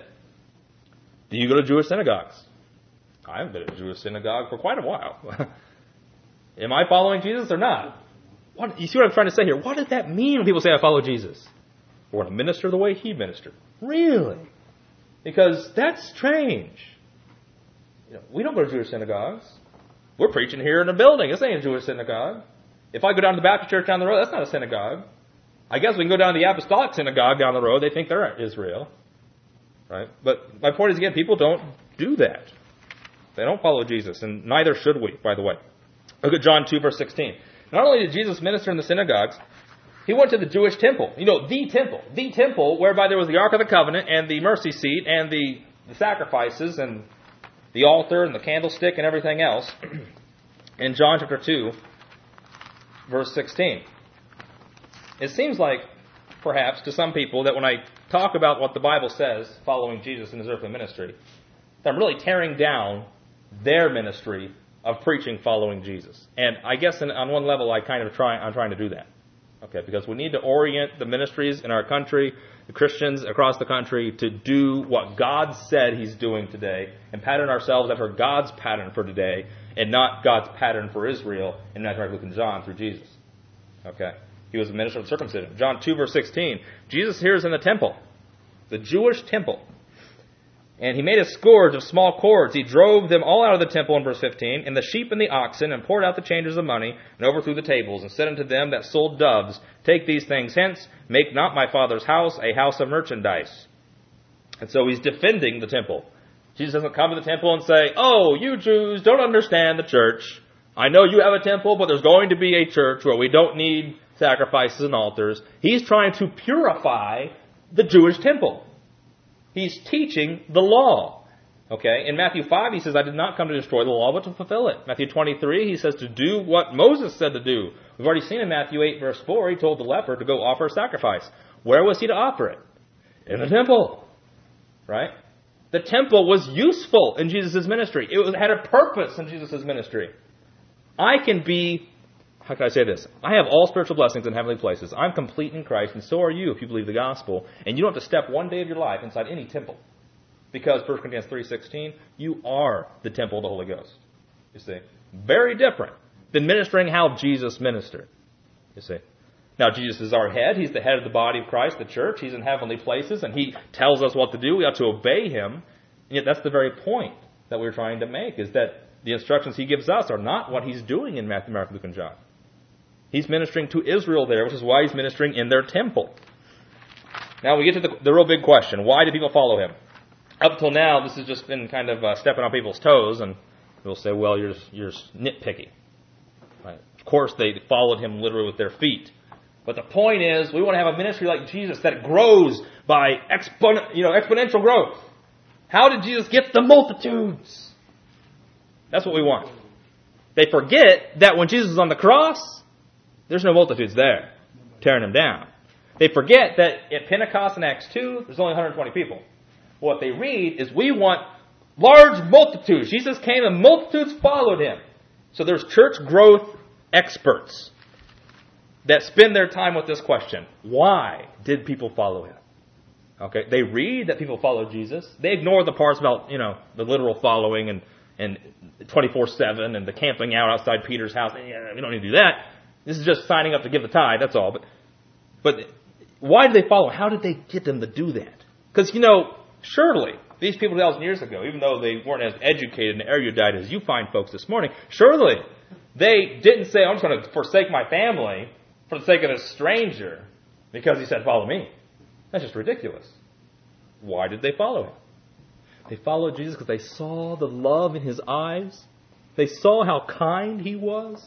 Do you go to Jewish synagogues? I haven't been to a Jewish synagogue for quite a while. Am I following Jesus or not? What, you see what I'm trying to say here? What does that mean when people say I follow Jesus? We're going to minister the way he ministered. Really? Because that's strange. You know, we don't go to Jewish synagogues. We're preaching here in a building. This ain't a Jewish synagogue. If I go down to the Baptist church down the road, that's not a synagogue. I guess we can go down to the Apostolic synagogue down the road. They think they're Israel. Right? But my point is, again, people don't do that. They don't follow Jesus, and neither should we, by the way. Look at John two, verse sixteen. Not only did Jesus minister in the synagogues, He went to the Jewish temple. You know, the temple. The temple whereby there was the Ark of the Covenant and the mercy seat and the, the sacrifices and the altar and the candlestick and everything else. In John chapter two, verse sixteen. It seems like, perhaps, to some people that when I talk about what the Bible says following Jesus in his earthly ministry, that I'm really tearing down their ministry of preaching following Jesus. And I guess in, on one level I kind of try, I'm trying to do that. Okay, because we need to orient the ministries in our country, the Christians across the country, to do what God said he's doing today and pattern ourselves after God's pattern for today and not God's pattern for Israel in Matthew, Mark, Luke, and John through Jesus. Okay, he was a minister of circumcision. John two, verse sixteen, Jesus here is in the temple, the Jewish temple. And he made a scourge of small cords. He drove them all out of the temple in verse fifteen, and the sheep and the oxen, and poured out the changers of money, and overthrew the tables, and said unto them that sold doves, Take these things hence, make not my Father's house a house of merchandise. And so he's defending the temple. Jesus doesn't come to the temple and say, Oh, you Jews don't understand the church. I know you have a temple, but there's going to be a church where we don't need sacrifices and altars. He's trying to purify the Jewish temple. He's teaching the law. Okay, in Matthew five, he says, I did not come to destroy the law, but to fulfill it. Matthew twenty-three, he says to do what Moses said to do. We've already seen in Matthew eight, verse four, he told the leper to go offer a sacrifice. Where was he to offer it? In the temple. Right? The temple was useful in Jesus' ministry. It was, had a purpose in Jesus' ministry. I can be, how can I say this? I have all spiritual blessings in heavenly places. I'm complete in Christ, and so are you if you believe the gospel. And you don't have to step one day of your life inside any temple. Because First Corinthians three sixteen, you are the temple of the Holy Ghost. You see? Very different than ministering how Jesus ministered. You see? Now, Jesus is our head. He's the head of the body of Christ, the church. He's in heavenly places, and he tells us what to do. We ought to obey him. And yet that's the very point that we're trying to make, is that the instructions he gives us are not what he's doing in Matthew, Mark, Luke, and John. He's ministering to Israel there, which is why he's ministering in their temple. Now we get to the, the real big question. Why do people follow him? Up till now, this has just been kind of uh, stepping on people's toes, and we'll say, well, you're, you're nitpicking. Right? Of course, they followed him literally with their feet. But the point is, we want to have a ministry like Jesus that grows by expon- you know, exponential growth. How did Jesus get the multitudes? That's what we want. They forget that when Jesus was on the cross, there's no multitudes there tearing him down. They forget that at Pentecost in Acts two, there's only one hundred twenty people. What they read is we want large multitudes. Jesus came and multitudes followed him. So there's church growth experts that spend their time with this question. Why did people follow him? Okay, they read that people followed Jesus. They ignore the parts about, you know, the literal following and, and twenty-four seven and the camping out outside Peter's house. Yeah, we don't need to do that. This is just signing up to give the tithe, that's all. But, but why did they follow? How did they get them to do that? Because, you know, surely, these people two thousand years ago, even though they weren't as educated and erudite as you find folks this morning, surely they didn't say, I'm just going to forsake my family for the sake of a stranger because he said, follow me. That's just ridiculous. Why did they follow him? They followed Jesus because they saw the love in his eyes. They saw how kind he was.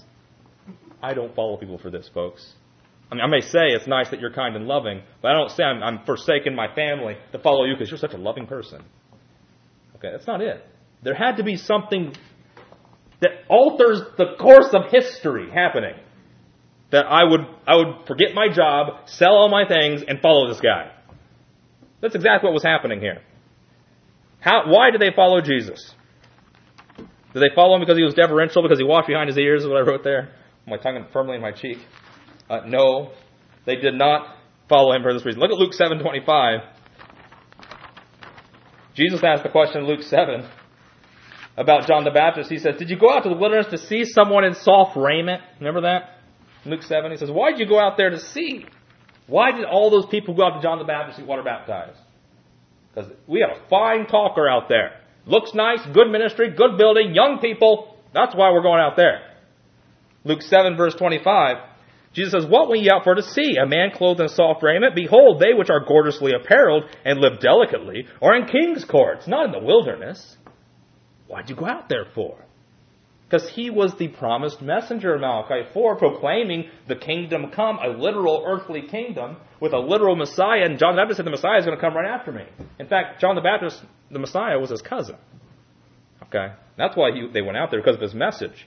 I don't follow people for this, folks. I mean, I may say it's nice that you're kind and loving, but I don't say I'm, I'm forsaking my family to follow you because you're such a loving person. Okay, that's not it. There had to be something that alters the course of history happening. That I would I would forget my job, sell all my things, and follow this guy. That's exactly what was happening here. How? Why did they follow Jesus? Did they follow him because he was deferential, because he walked behind his ears, is what I wrote there? My tongue firmly in my cheek. Uh, no, they did not follow him for this reason. Look at Luke seven twenty-five. Jesus asked the question in Luke seven about John the Baptist. He says, did you go out to the wilderness to see someone in soft raiment? Remember that? Luke seven, he says, why did you go out there to see? Why did all those people go out to John the Baptist to get water baptized? Because we have a fine talker out there. Looks nice, good ministry, good building, young people. That's why we're going out there. Luke seven, verse twenty-five, Jesus says, what went ye out for to see? A man clothed in soft raiment? Behold, they which are gorgeously apparelled and live delicately are in king's courts, not in the wilderness. Why'd you go out there for? Because he was the promised messenger in Malachi four, proclaiming the kingdom come, a literal earthly kingdom with a literal Messiah. And John the Baptist said the Messiah is going to come right after me. In fact, John the Baptist, the Messiah, was his cousin. Okay? That's why he, they went out there, because of his message.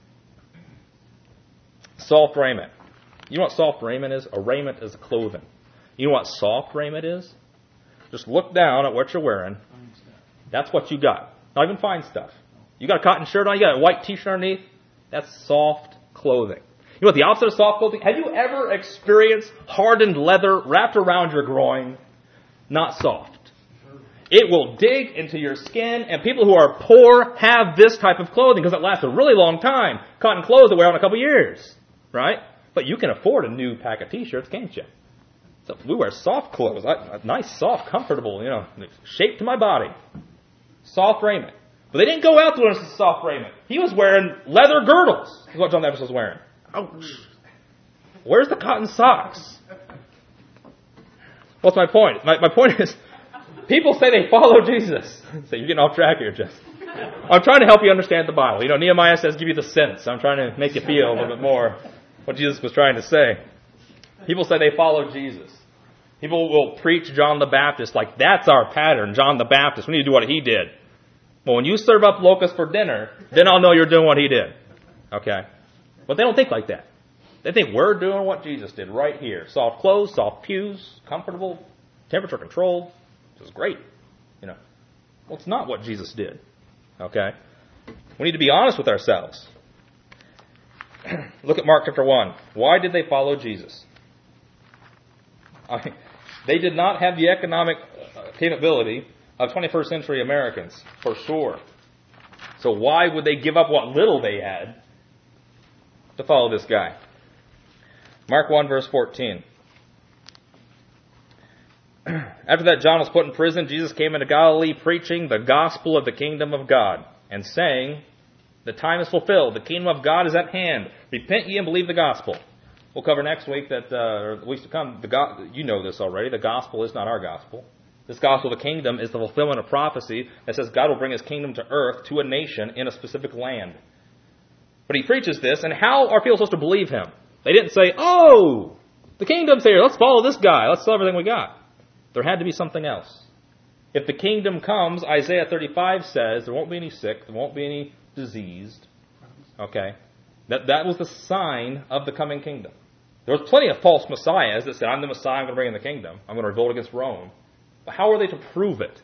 Soft raiment. You know what soft raiment is? A raiment is clothing. You know what soft raiment is? Just look down at what you're wearing. That's what you got. Not even fine stuff. You got a cotton shirt on, you got a white t-shirt underneath. That's soft clothing. You know what the opposite of soft clothing? Have you ever experienced hardened leather wrapped around your groin? Not soft. It will dig into your skin, and people who are poor have this type of clothing because it lasts a really long time. Cotton clothes that wear out in a couple years, right? But you can afford a new pack of t-shirts, can't you? So we wear soft clothes, nice, soft, comfortable, you know, shaped to my body. Soft raiment. But they didn't go out to learn this soft raiment. He was wearing leather girdles, is what John the Baptist was wearing. Ouch. Where's the cotton socks? What's my point? My, my point is, people say they follow Jesus. So you're getting off track here, Jess. I'm trying to help you understand the Bible. You know, Nehemiah says give you the sense. I'm trying to make you feel a little bit more what Jesus was trying to say. People say they follow Jesus. People will preach John the Baptist like that's our pattern, John the Baptist. We need to do what he did. Well, when you serve up locusts for dinner, then I'll know you're doing what he did. Okay? But they don't think like that. They think we're doing what Jesus did right here. Soft clothes, soft pews, comfortable, temperature controlled. This is great. You know. Well, it's not what Jesus did. Okay? We need to be honest with ourselves. Look at Mark chapter one. Why did they follow Jesus? I mean, they did not have the economic capability of twenty-first century Americans, for sure. So why would they give up what little they had to follow this guy? Mark one, verse fourteen. After that, John was put in prison. Jesus came into Galilee preaching the gospel of the kingdom of God and saying, the time is fulfilled. The kingdom of God is at hand. Repent ye and believe the gospel. We'll cover next week that, uh, or the weeks to come, the go- you know this already. The gospel is not our gospel. This gospel of the kingdom is the fulfillment of prophecy that says God will bring his kingdom to earth, to a nation, in a specific land. But he preaches this, and how are people supposed to believe him? They didn't say, oh, the kingdom's here, let's follow this guy, let's sell everything we got. There had to be something else. If the kingdom comes, Isaiah thirty-five says, there won't be any sick, there won't be any diseased. Okay? That, that was the sign of the coming kingdom. There was plenty of false messiahs that said, I'm the Messiah, I'm going to bring in the kingdom. I'm going to revolt against Rome. But how are they to prove it?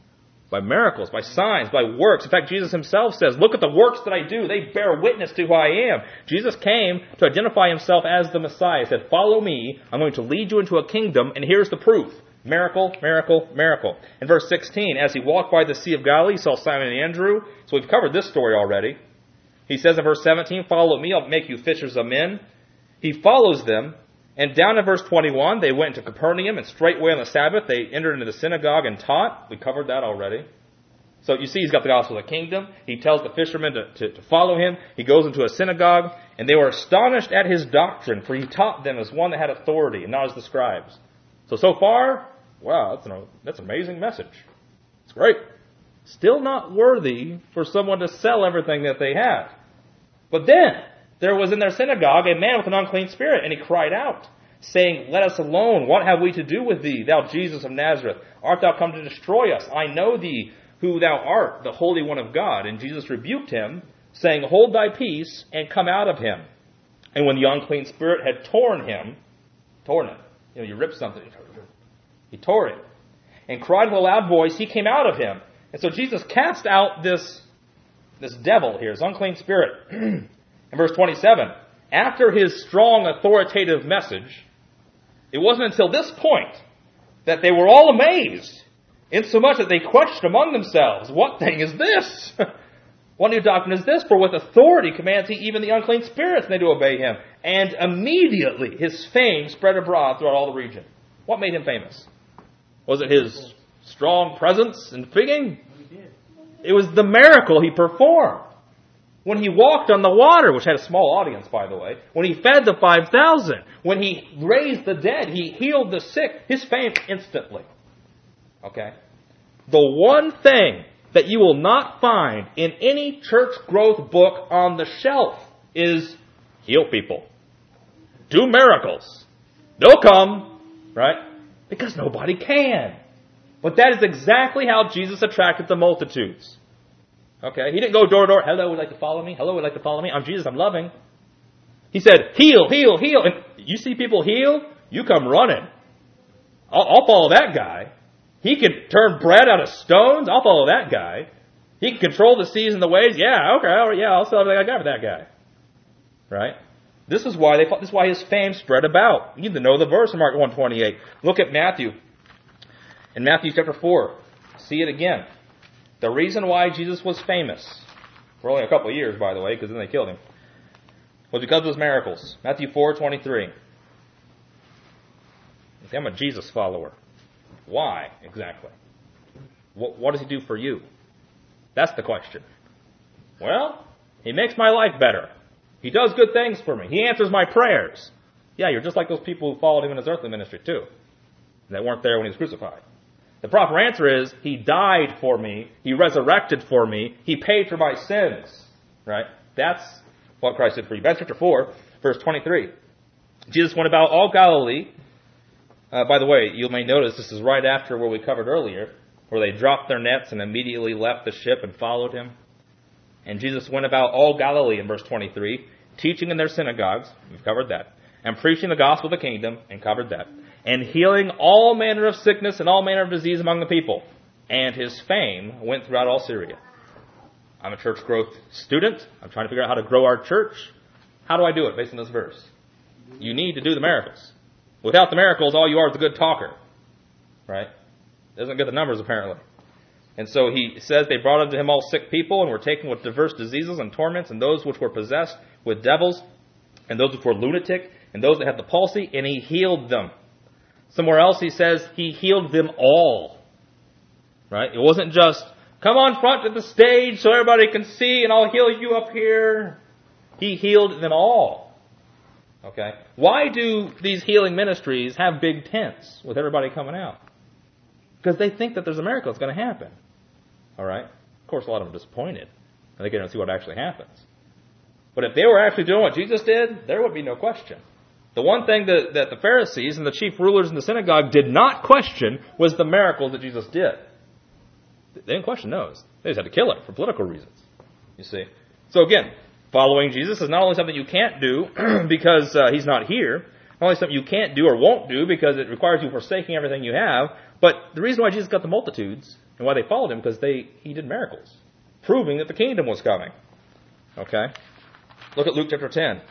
By miracles, by signs, by works. In fact, Jesus himself says, look at the works that I do. They bear witness to who I am. Jesus came to identify himself as the Messiah. He said, follow me. I'm going to lead you into a kingdom, and here's the proof. Miracle, miracle, miracle. In verse sixteen, as he walked by the Sea of Galilee, he saw Simon and Andrew. So we've covered this story already. He says in verse seventeen, follow me, I'll make you fishers of men. He follows them. And down in verse twenty-one, they went to Capernaum, and straightway on the Sabbath, they entered into the synagogue and taught. We covered that already. So you see, he's got the gospel of the kingdom. He tells the fishermen to, to, to follow him. He goes into a synagogue, and they were astonished at his doctrine, for he taught them as one that had authority, and not as the scribes. So, so far, wow, that's an, that's an amazing message. It's great. Still not worthy for someone to sell everything that they have. But then, there was in their synagogue a man with an unclean spirit, and he cried out, saying, let us alone. What have we to do with thee, thou Jesus of Nazareth? Art thou come to destroy us? I know thee, who thou art, the Holy One of God. And Jesus rebuked him, saying, hold thy peace, and come out of him. And when the unclean spirit had torn him, torn him, you know, you rip something, he tore it, and cried with a loud voice, he came out of him. And so Jesus cast out this, this devil here, this unclean spirit. In verse twenty-seven, after his strong authoritative message, it wasn't until this point that they were all amazed, insomuch that they questioned among themselves, what thing is this? What new doctrine is this? For with authority commands he even the unclean spirits, and they do obey him. And immediately his fame spread abroad throughout all the region. What made him famous? Was it his strong presence and figing? It was the miracle he performed. When he walked on the water, which had a small audience, by the way. When he fed the five thousand. When he raised the dead. He healed the sick. His fame instantly. Okay? The one thing that you will not find in any church growth book on the shelf is heal people. Do miracles. They'll come, right? Because nobody can. But that is exactly how Jesus attracted the multitudes. Okay? He didn't go door to door. Hello, would you like to follow me? Hello, would you like to follow me? I'm Jesus, I'm loving. He said, heal, heal, heal. And you see people heal, you come running. I'll, I'll follow that guy. He can turn bread out of stones. I'll follow that guy. He can control the seas and the waves. Yeah, okay, all right, yeah, I'll sell everything I got for that guy. Right? This is why they. This is why his fame spread about. You need to know the verse in Mark one twenty-eight. Look at Matthew. In Matthew chapter four, see it again. The reason why Jesus was famous, for only a couple of years, by the way, because then they killed him, was because of his miracles. Matthew four twenty-three. You say, I'm a Jesus follower. Why, exactly? What, what does he do for you? That's the question. Well, he makes my life better. He does good things for me. He answers my prayers. Yeah, you're just like those people who followed him in his earthly ministry, too. That weren't there when he was crucified. The proper answer is, he died for me. He resurrected for me. He paid for my sins. Right? That's what Christ did for you. Matthew chapter four, verse twenty-three. Jesus went about all Galilee. Uh, by the way, you may notice this is right after where we covered earlier, where they dropped their nets and immediately left the ship and followed him. And Jesus went about all Galilee in verse twenty-three, teaching in their synagogues, we've covered that, and preaching the gospel of the kingdom, and covered that, and healing all manner of sickness and all manner of disease among the people. And his fame went throughout all Syria. I'm a church growth student. I'm trying to figure out how to grow our church. How do I do it based on this verse? You need to do the miracles. Without the miracles, all you are is a good talker. Right? Doesn't get the numbers, apparently. And so he says they brought unto him all sick people, and were taken with diverse diseases and torments, and those which were possessed with devils, and those which were lunatic, and those that had the palsy, and he healed them. Somewhere else he says he healed them all. Right? It wasn't just, come on front to the stage so everybody can see, and I'll heal you up here. He healed them all. Okay? Why do these healing ministries have big tents with everybody coming out? Because they think that there's a miracle that's going to happen. All right? Of course, a lot of them are disappointed. And they get to see what actually happens. But if they were actually doing what Jesus did, there would be no question. The one thing that, that the Pharisees and the chief rulers in the synagogue did not question was the miracles that Jesus did. They didn't question those. They just had to kill him for political reasons. You see? So again, following Jesus is not only something you can't do because uh, he's not here, not only something you can't do or won't do because it requires you forsaking everything you have, but the reason why Jesus got the multitudes and why they followed him, because they he did miracles, proving that the kingdom was coming. Okay? Look at Luke chapter ten.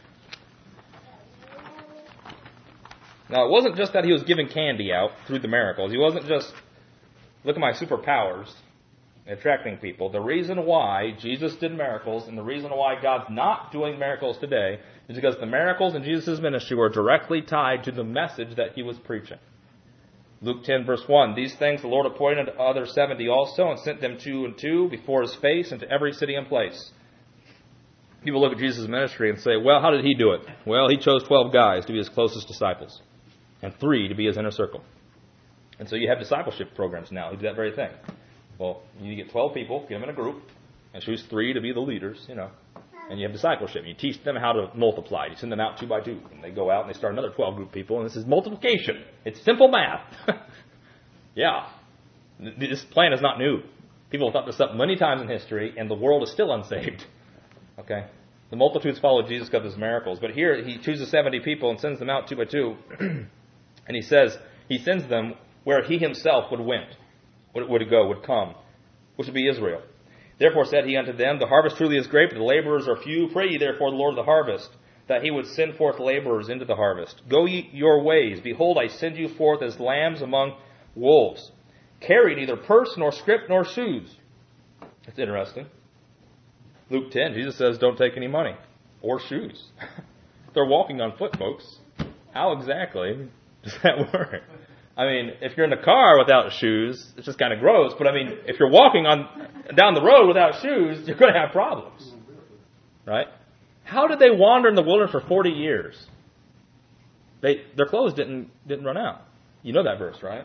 Now, it wasn't just that he was giving candy out through the miracles. He wasn't just, look at my superpowers, attracting people. The reason why Jesus did miracles and the reason why God's not doing miracles today is because the miracles in Jesus' ministry were directly tied to the message that he was preaching. Luke ten, verse one, these things the Lord appointed other seventy also, and sent them two and two before his face into every city and place. People look at Jesus' ministry and say, well, how did he do it? Well, he chose twelve guys to be his closest disciples, and three to be his inner circle. And so you have discipleship programs now who do that very thing. Well, you get twelve people, get them in a group, and choose three to be the leaders, you know. And you have discipleship. You teach them how to multiply. You send them out two by two. And they go out and they start another twelve group people. And this is multiplication. It's simple math. Yeah. This plan is not new. People have thought this up many times in history, and the world is still unsaved. Okay? The multitudes followed Jesus because of his miracles. But here he chooses seventy people and sends them out two by two. And he says he sends them where he himself would went, would, would go, would come, which would be Israel. Therefore said he unto them, the harvest truly is great, but the laborers are few. Pray ye therefore the Lord of the harvest, that he would send forth laborers into the harvest. Go ye your ways. Behold, I send you forth as lambs among wolves. Carry neither purse, nor scrip, nor shoes. That's interesting. Luke ten, Jesus says, don't take any money or shoes. They're walking on foot, folks. How exactly does that work? I mean, if you're in the car without shoes, it's just kind of gross. But I mean, if you're walking on down the road without shoes, you're going to have problems. Right? How did they wander in the wilderness for forty years? They, their clothes didn't didn't run out. You know that verse, right?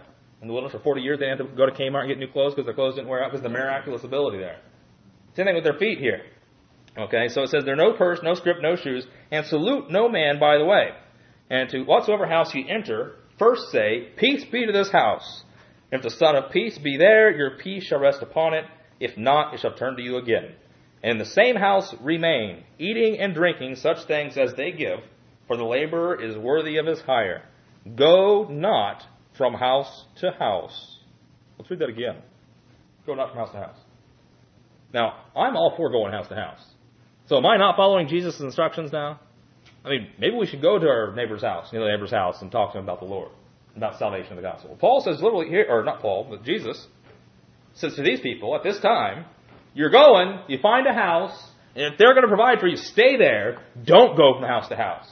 in the wilderness for forty years. They had to go to Kmart and get new clothes because their clothes didn't wear out because of the miraculous ability there. Same thing with their feet here. Okay, so it says, there no purse, no scrip, no shoes, and salute no man by the way. And to whatsoever house ye enter, first say, peace be to this house. If the Son of Peace be there, your peace shall rest upon it. If not, it shall turn to you again. And in the same house remain, eating and drinking such things as they give, for the laborer is worthy of his hire. Go not from house to house. Let's read that again. Go not from house to house. Now, I'm all for going house to house. So am I not following Jesus' instructions now? I mean, maybe we should go to our neighbor's house, you know, the neighbor's house, and talk to him about the Lord, about salvation of the gospel. Paul says literally here, or not Paul, but Jesus says to these people at this time, you're going, you find a house, and if they're going to provide for you, stay there. Don't go from house to house.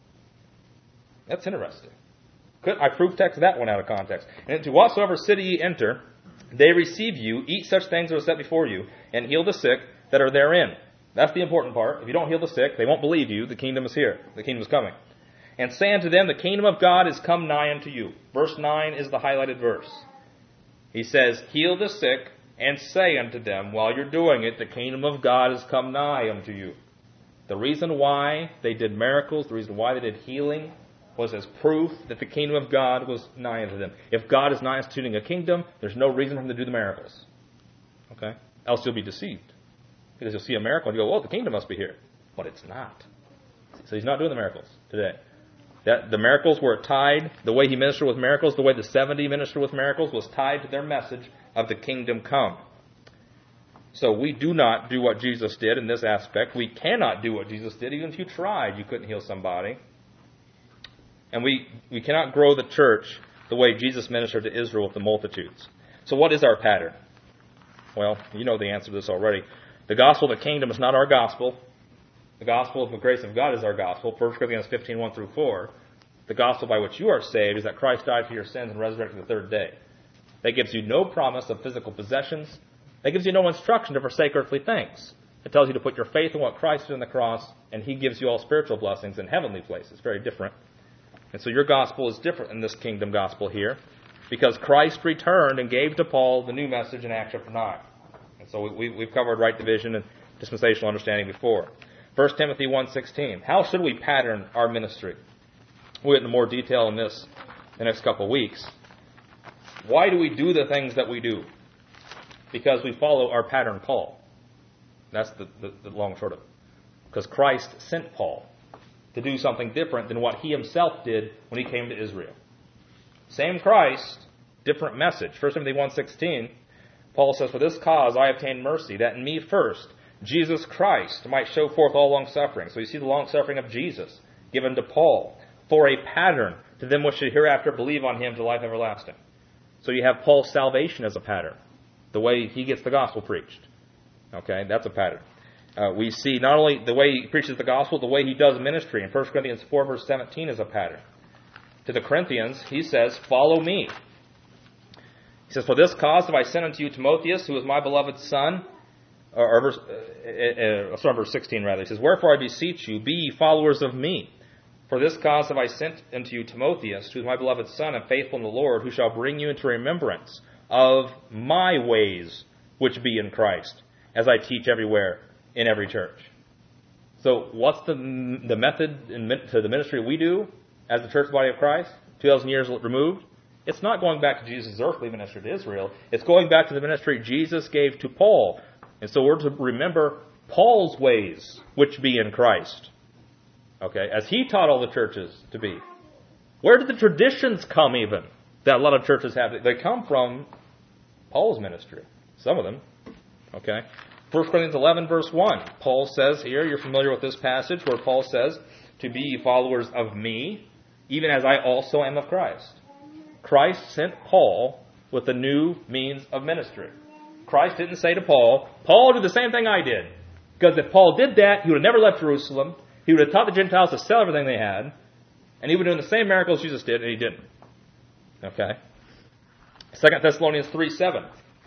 That's interesting. Could I proof text that one out of context? And into whatsoever city ye enter, they receive you, eat such things that are set before you, and heal the sick that are therein. That's the important part. If you don't heal the sick, they won't believe you. The kingdom is here. The kingdom is coming. And say unto them, the kingdom of God is come nigh unto you. Verse nine is the highlighted verse. He says, heal the sick, and say unto them, while you're doing it, the kingdom of God is come nigh unto you. The reason why they did miracles, the reason why they did healing, was as proof that the kingdom of God was nigh unto them. If God is nigh instituting a kingdom, there's no reason for him to do the miracles. Okay? Else you'll be deceived. Because you'll see a miracle and you go, well, the kingdom must be here. But it's not. So he's not doing the miracles today. That the miracles were tied, the way he ministered with miracles, the way the seventy ministered with miracles, was tied to their message of the kingdom come. So we do not do what Jesus did in this aspect. We cannot do what Jesus did. Even if you tried, you couldn't heal somebody. And we, we cannot grow the church the way Jesus ministered to Israel with the multitudes. So what is our pattern? Well, you know the answer to this already. The gospel of the kingdom is not our gospel. The gospel of the grace of God is our gospel. First Corinthians fifteen, one through four. The gospel by which you are saved is that Christ died for your sins and resurrected the third day. That gives you no promise of physical possessions. That gives you no instruction to forsake earthly things. It tells you to put your faith in what Christ did on the cross, and he gives you all spiritual blessings in heavenly places. Very different. And so your gospel is different in this kingdom gospel here, because Christ returned and gave to Paul the new message in Acts chapter nine. And so we, we've covered right division and dispensational understanding before. First Timothy one sixteen. How should we pattern our ministry? We'll get into more detail in this the next couple of weeks. Why do we do the things that we do? Because we follow our pattern Paul. That's the, the, the long and short of it. Because Christ sent Paul to do something different than what he himself did when he came to Israel. Same Christ, different message. First Timothy one sixteen, Paul says, for this cause I obtained mercy, that in me first Jesus Christ might show forth all long-suffering. So you see the long-suffering of Jesus given to Paul for a pattern to them which should hereafter believe on him to life everlasting. So you have Paul's salvation as a pattern, the way he gets the gospel preached. Okay, that's a pattern. Uh, we see not only the way he preaches the gospel, the way he does ministry. In First Corinthians four, verse seventeen is a pattern. To the Corinthians, he says, follow me. He says, for this cause have I sent unto you Timotheus, who is my beloved son. Or, or verse, uh, uh, sorry, verse sixteen rather. He says, wherefore I beseech you, be ye followers of me. For this cause have I sent unto you Timotheus, who is my beloved son and faithful in the Lord, who shall bring you into remembrance of my ways which be in Christ, as I teach everywhere in every church. So what's the the method in, to the ministry we do as the church body of Christ, two thousand years removed? It's not going back to Jesus' earthly ministry to Israel. It's going back to the ministry Jesus gave to Paul. And so we're to remember Paul's ways, which be in Christ. Okay, as he taught all the churches to be. Where did the traditions come even that a lot of churches have? They come from Paul's ministry. Some of them. Okay. First Corinthians eleven, verse one. Paul says here, you're familiar with this passage, where Paul says, to be followers of me, even as I also am of Christ. Christ sent Paul with a new means of ministry. Christ didn't say to Paul, Paul, do the same thing I did. Because if Paul did that, he would have never left Jerusalem. He would have taught the Gentiles to sell everything they had. And he would have done the same miracles Jesus did, and he didn't. Okay. Second Thessalonians three, seven.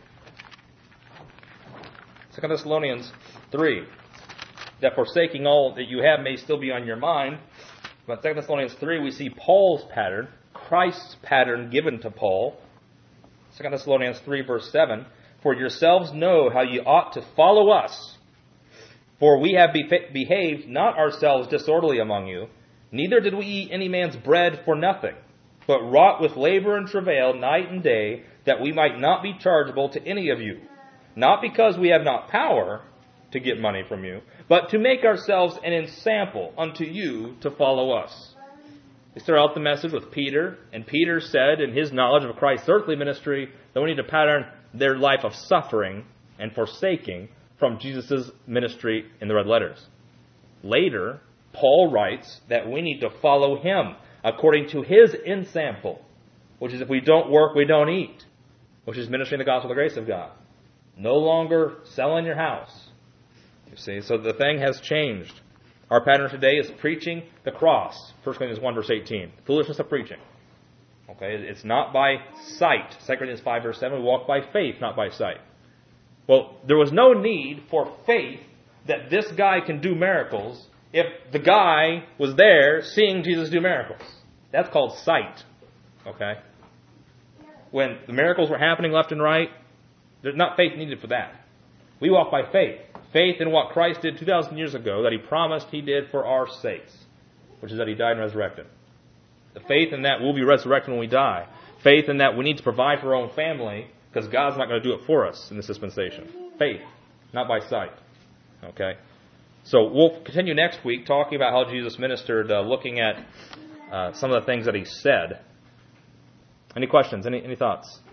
Second Thessalonians three. That forsaking all that you have may still be on your mind. But Second Thessalonians three, we see Paul's pattern, Christ's pattern given to Paul. Second Thessalonians three, verse seven, for yourselves know how ye ought to follow us. For we have be- behaved not ourselves disorderly among you, neither did we eat any man's bread for nothing, but wrought with labor and travail night and day, that we might not be chargeable to any of you, not because we have not power to get money from you, but to make ourselves an ensample unto you to follow us. They start out the message with Peter, and Peter said in his knowledge of Christ's earthly ministry that we need to pattern their life of suffering and forsaking from Jesus' ministry in the red letters. Later, Paul writes that we need to follow him according to his ensample, which is if we don't work, we don't eat, which is ministering the gospel of the grace of God. No longer selling your house. You see, so the thing has changed. Our pattern today is preaching the cross. First Corinthians one, verse eighteen. Foolishness of preaching. Okay, it's not by sight. Second Corinthians five, verse seven, we walk by faith, not by sight. Well, there was no need for faith that this guy can do miracles if the guy was there seeing Jesus do miracles. That's called sight. Okay? When the miracles were happening left and right, there's not faith needed for that. We walk by faith. Faith in what Christ did two thousand years ago that he promised he did for our sakes, which is that he died and resurrected. The faith in that we'll be resurrected when we die. Faith in that we need to provide for our own family because God's not going to do it for us in this dispensation. Faith, not by sight. Okay? So we'll continue next week talking about how Jesus ministered, uh, looking at uh, some of the things that he said. Any questions? Any, any thoughts?